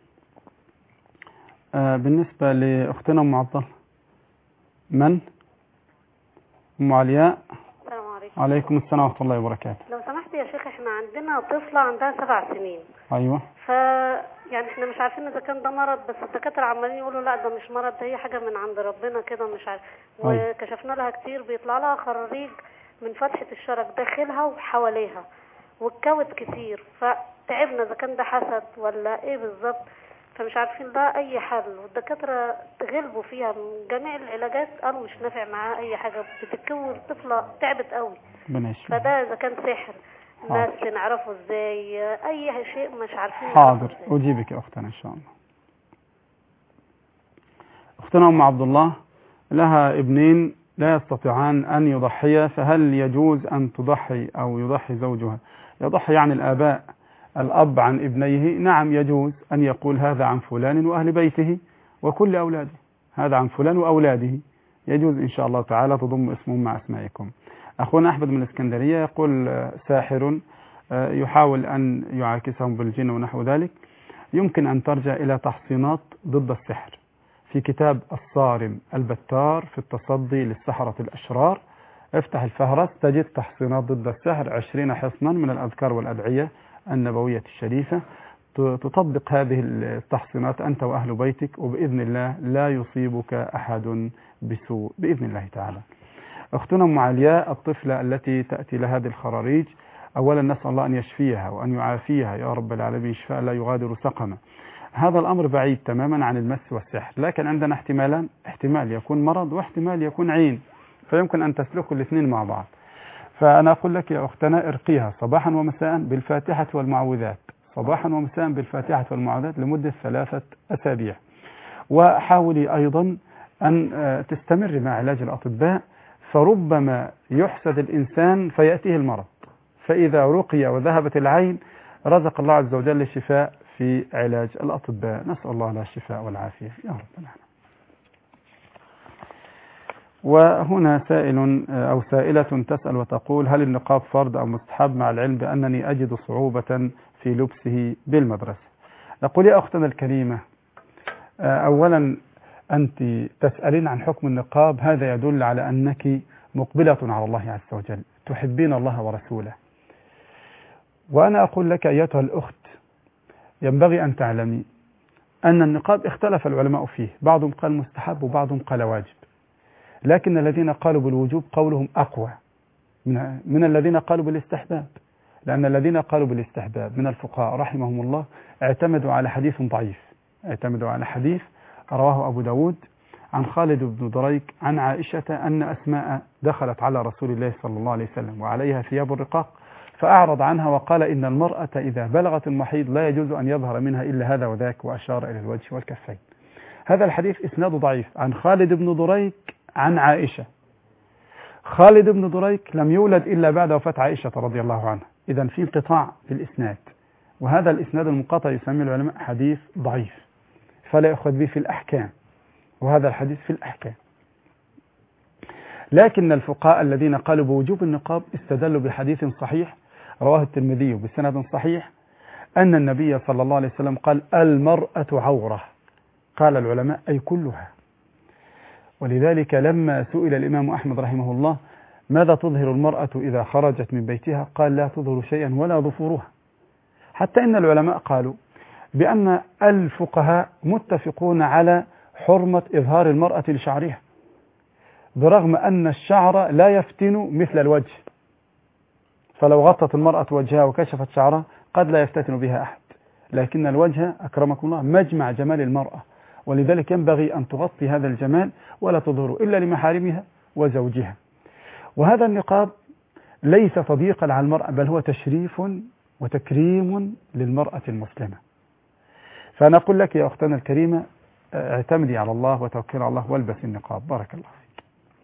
آه بالنسبة لأختنا أم عبد الله، من؟ أم علياء. السلام عليكم. وعليكم السلام ورحمة الله وبركاته. لو سمحت يا شيخ، احنا عندنا طفلة عندها سبع سنين. ايوه. ف يعني احنا مش عارفين اذا كان ده مرض، بس الدكاترة عمالين يقولوا لا ده مش مرض، ده هي حاجة من عند ربنا كده مش عارف. أيوة. وكشفنا لها كتير، بيطلع لها خراريج من فتحة الشرج داخلها وحواليها والكوت كتير، فتعبنا اذا كان ده حسد ولا ايه بالظبط، فمش عارفين لها اي حل، والدكاترة تغلبوا فيها من جميع العلاجات قالوا مش نافع معاها اي حاجة، بتتكون الطفلة تعبت قوي. فده اذا كان سحر الناس نعرفه ازاي، اي شيء مش عارفين. حاضر اجيبك يا اختنا ان شاء الله. اختنا ام عبد الله لها ابنين لا يستطيعان ان يضحيا، فهل يجوز ان تضحي او يضحي زوجها يضحي يعني الآباء الأب عن ابنيه، نعم يجوز أن يقول هذا عن فلان وأهل بيته وكل أولاده، هذا عن فلان وأولاده، يجوز إن شاء الله تعالى تضم اسمهم مع أسمائكم. أخونا أحمد من الإسكندرية يقول ساحر يحاول أن يعاكسهم بالجن ونحو ذلك، يمكن أن ترجع إلى تحصينات ضد السحر في كتاب الصارم البتار في التصدي للسحرة الأشرار، افتح الفهرس تجد تحصينات ضد السحر عشرين حصنا من الأذكار والأدعية النبوية الشريفة، تطبق هذه التحصينات أنت وأهل بيتك وبإذن الله لا يصيبك أحد بسوء بإذن الله تعالى. أختنا أم علياء الطفلة التي تأتي لها هذه الخراريج، أولا نسأل الله أن يشفيها وأن يعافيها يا رب العالمين شفاء لا يغادر سقما. هذا الأمر بعيد تماما عن المس والسحر، لكن عندنا احتمالان، احتمال يكون مرض واحتمال يكون عين، فيمكن أن تسلكوا الاثنين مع بعض. فأنا أقول لك يا أختنا ارقيها صباحا ومساء بالفاتحة والمعوذات، صباحا ومساء بالفاتحة والمعوذات لمدة ثلاثة أسابيع، وحاولي أيضا أن تستمر مع علاج الأطباء، فربما يحسد الإنسان فيأتيه المرض، فإذا رقي وذهبت العين رزق الله عز وجل الشفاء في علاج الأطباء، نسأل الله له الشفاء والعافية يا رب العالمين. وهنا سائل أو سائلة تسأل وتقول هل النقاب فرض أو مستحب مع العلم بأنني أجد صعوبة في لبسه بالمدرسة؟ نقول يا أختنا الكريمة، أولا أنت تسألين عن حكم النقاب، هذا يدل على أنك مقبلة على الله عز وجل، تحبين الله ورسوله. وأنا أقول لك أيتها الأخت ينبغي أن تعلمي أن النقاب اختلف العلماء فيه، بعضهم قال مستحب وبعضهم قال واجب، لكن الذين قالوا بالوجوب قولهم أقوى من, من الذين قالوا بالاستحباب، لأن الذين قالوا بالاستحباب من الفقهاء رحمهم الله اعتمدوا على حديث ضعيف، اعتمدوا على حديث رواه أبو داود عن خالد بن دريك عن عائشة أن أسماء دخلت على رسول الله صلى الله عليه وسلم وعليها ثياب الرقاق، فأعرض عنها وقال إن المرأة إذا بلغت المحيض لا يجوز أن يظهر منها إلا هذا وذاك، وأشار إلى الوجه والكفين. هذا الحديث إسناد ضعيف عن خالد بن دريك عن عائشة. خالد بن دريك لم يولد إلا بعد وفاة عائشة رضي الله عنها، إذن في انقطاع في الإسناد، وهذا الإسناد المنقطع يسمى العلماء حديث ضعيف، فلا يأخذ به في الأحكام، وهذا الحديث في الأحكام. لكن الفقهاء الذين قالوا بوجوب النقاب استدلوا بحديث صحيح رواه الترمذي بسند صحيح أن النبي صلى الله عليه وسلم قال المرأة عورة، قال العلماء أي كلها. ولذلك لما سئل الإمام أحمد رحمه الله ماذا تظهر المرأة إذا خرجت من بيتها، قال لا تظهر شيئا ولا ظفورها، حتى إن العلماء قالوا بأن الفقهاء متفقون على حرمة إظهار المرأة لشعرها، برغم أن الشعر لا يفتن مثل الوجه، فلو غطت المرأة وجهها وكشفت شعرها قد لا يفتتن بها أحد، لكن الوجه أكرمكم الله مجمع جمال المرأة، ولذلك ينبغي أن تغطي هذا الجمال ولا تظهره إلا لمحارمها وزوجها. وهذا النقاب ليس تضييقا على المرأة، بل هو تشريف وتكريم للمرأة المسلمة. فأنا أقول لك يا أختنا الكريمة اعتمدي على الله وتوكل على الله والبس النقاب، بارك الله فيك.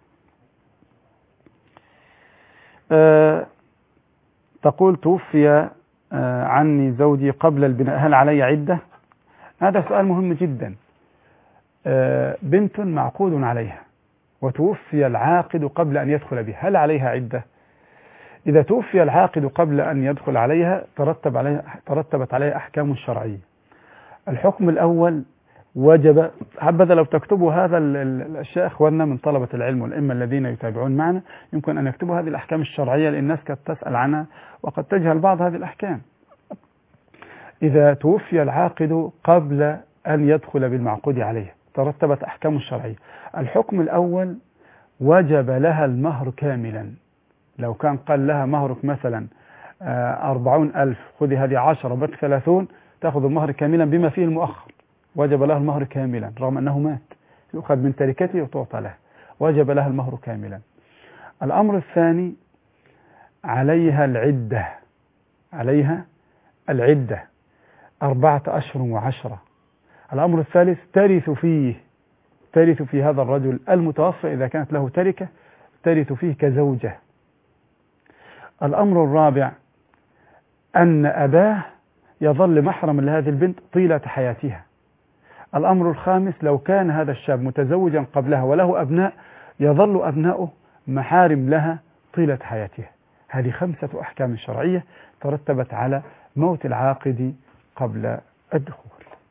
أه تقول توفي أه عني زوجي قبل البناء، هل علي عدة؟ هذا سؤال مهم جدا. أه بنت معقود عليها وتوفي العاقد قبل أن يدخل بها، هل عليها عدة؟ إذا توفي العاقد قبل أن يدخل عليها ترتب عليها ترتبت عليها أحكام شرعية. الحكم الأول وجب، حبذا لو تكتبوا هذا الأشياء إخواننا من طلبة العلم والأئمة الذين يتابعون معنا، يمكن أن يكتبوا هذه الأحكام الشرعية لأن الناس قد تسأل عنها وقد تجهل بعض هذه الأحكام. إذا توفي العاقد قبل أن يدخل بالمعقود عليه ترتبت أحكام شرعية. الحكم الأول وجب لها المهر كاملا، لو كان قال لها مهرك مثلا أربعون ألف خذي هذه عشرة بك ثلاثون، تأخذ المهر كاملا بما فيه المؤخر، وجب لها المهر كاملا رغم أنه مات، يؤخذ من تركته وتعطى له، وجب لها المهر كاملا. الأمر الثاني عليها العدة، عليها العدة أربعة أشهر وعشرة. الأمر الثالث ترث فيه، ترث في هذا الرجل المتوفى إذا كانت له تركة، ترث فيه كزوجة. الأمر الرابع أن أباه يظل محرما لهذه البنت طيلة حياتها. الأمر الخامس، لو كان هذا الشاب متزوجا قبلها وله أبناء يظل أبناؤه محارم لها طيلة حياتها. هذه خمسة أحكام شرعية ترتبت على موت العاقد قبل الدخول.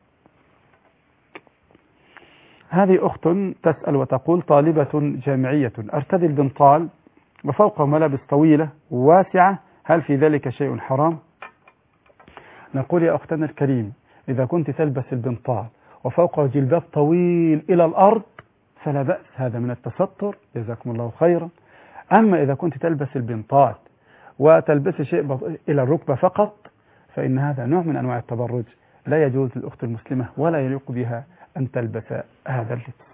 هذه أخت تسأل وتقول: طالبة جامعية أرتدي البنطال وفوقه ملابس طويلة واسعة، هل في ذلك شيء حرام؟ نقول يا أختنا الكريم، إذا كنت تلبس البنطال وفوقه جلباب طويل إلى الأرض فلا بأس، هذا من التستر، جزاكم الله خيرا. أما إذا كنت تلبس البنطال وتلبس شيء إلى الركبة فقط فإن هذا نوع من أنواع التبرج، لا يجوز للأخت المسلمة ولا يليق بها أن تلبس هذا اللبس.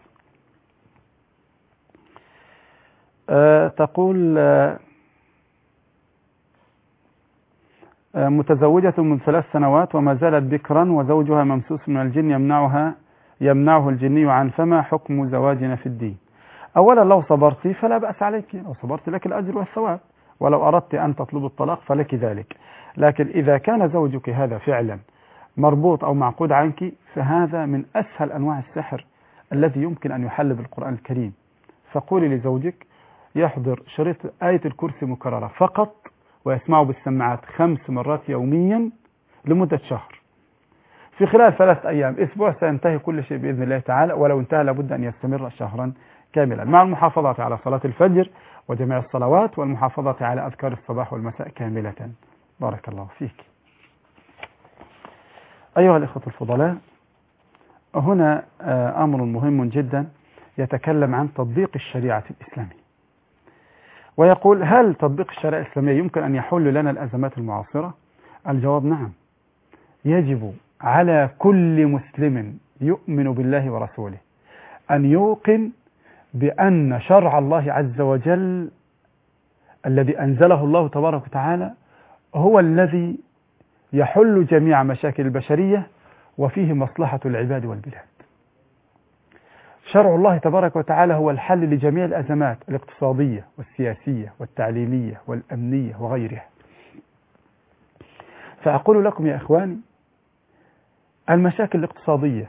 أه تقول أه متزوجة من ثلاث سنوات وما زالت بكرا وزوجها ممسوس من الجن يمنعها يمنعه الجني عن، فما حكم زواجنا في الدين؟ أولا لو صبرت فلا بأس عليك، لو صبرت لك الأجر والثواب، ولو أردت أن تطلب الطلاق فلك ذلك. لكن إذا كان زوجك هذا فعلا مربوط أو معقود عنك فهذا من أسهل أنواع السحر الذي يمكن أن يحل بالقرآن الكريم. فقولي لزوجك يحضر شريط آية الكرسي مكررة فقط ويسمعه بالسماعات خمس مرات يوميا لمدة شهر. في خلال ثلاثة أيام أسبوع سينتهي كل شيء بإذن الله تعالى، ولو انتهى لابد أن يستمر شهرا كاملا، مع المحافظة على صلاة الفجر وجميع الصلوات والمحافظة على أذكار الصباح والمساء كاملة. بارك الله فيك. أيها الإخوة الفضلاء، هنا أمر مهم جدا يتكلم عن تطبيق الشريعة الإسلامية، ويقول: هل تطبيق الشريعة الإسلامية يمكن أن يحل لنا الأزمات المعاصرة؟ الجواب نعم. يجب على كل مسلم يؤمن بالله ورسوله أن يوقن بأن شرع الله عز وجل الذي أنزله الله تبارك وتعالى هو الذي يحل جميع مشاكل البشرية وفيه مصلحة العباد والبلاد. شرع الله تبارك وتعالى هو الحل لجميع الأزمات الاقتصادية والسياسية والتعليمية والأمنية وغيرها. فأقول لكم يا إخواني، المشاكل الاقتصادية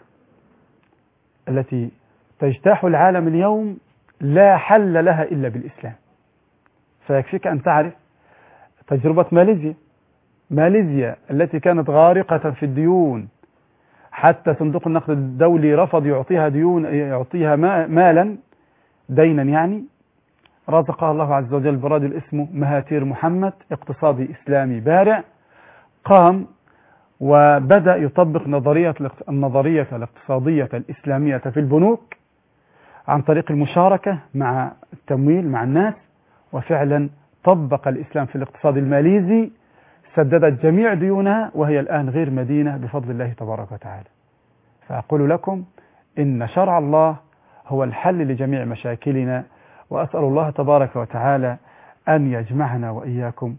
التي تجتاح العالم اليوم لا حل لها إلا بالإسلام. فيكفيك أن تعرف تجربة ماليزيا ماليزيا التي كانت غارقة في الديون، حتى صندوق النقد الدولي رفض يعطيها ديون يعطيها مالا دينا، يعني رزقها الله عز وجل برجل اسمه مهاتير محمد، اقتصادي إسلامي بارع، قام وبدأ يطبق نظرية النظرية الاقتصادية الإسلامية في البنوك عن طريق المشاركة مع التمويل مع الناس، وفعلا طبق الإسلام في الاقتصاد الماليزي، سددت جميع ديونها وهي الآن غير مدينة بفضل الله تبارك وتعالى. فأقول لكم إن شرع الله هو الحل لجميع مشاكلنا، وأسأل الله تبارك وتعالى أن يجمعنا وإياكم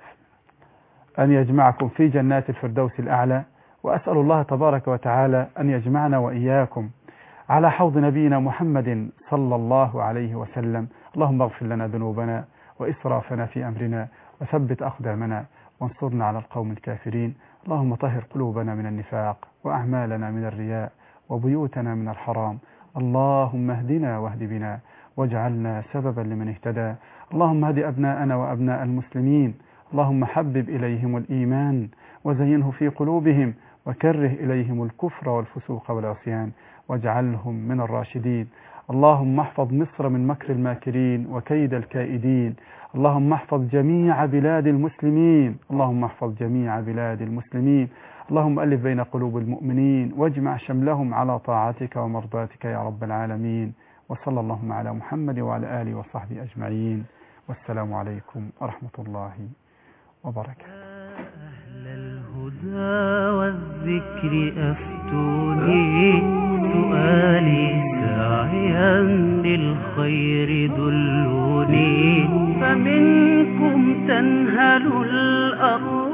أن يجمعكم في جنات الفردوس الأعلى، وأسأل الله تبارك وتعالى أن يجمعنا وإياكم على حوض نبينا محمد صلى الله عليه وسلم. اللهم اغفر لنا ذنوبنا وإسرافنا في أمرنا وثبت أقدامنا وانصرنا على القوم الكافرين. اللهم طهر قلوبنا من النفاق وأعمالنا من الرياء وبيوتنا من الحرام. اللهم اهدنا واهد بنا واجعلنا سببا لمن اهتدى. اللهم اهد أبناءنا وأبناء المسلمين. اللهم حبب إليهم الإيمان وزينه في قلوبهم وكره إليهم الكفر والفسوق والعصيان واجعلهم من الراشدين. اللهم احفظ مصر من مكر الماكرين وكيد الكائدين. اللهم احفظ جميع بلاد المسلمين. اللهم احفظ جميع بلاد المسلمين. اللهم ألف بين قلوب المؤمنين واجمع شملهم على طاعتك ومرضاتك يا رب العالمين. وصلى اللهم على محمد وعلى آله وصحبه أجمعين، والسلام عليكم ورحمة الله وبركاته. أهل الهدى والذكر أفتوني، سؤالي ساعيا للخير دلوني، فمنكم تنهل الأرض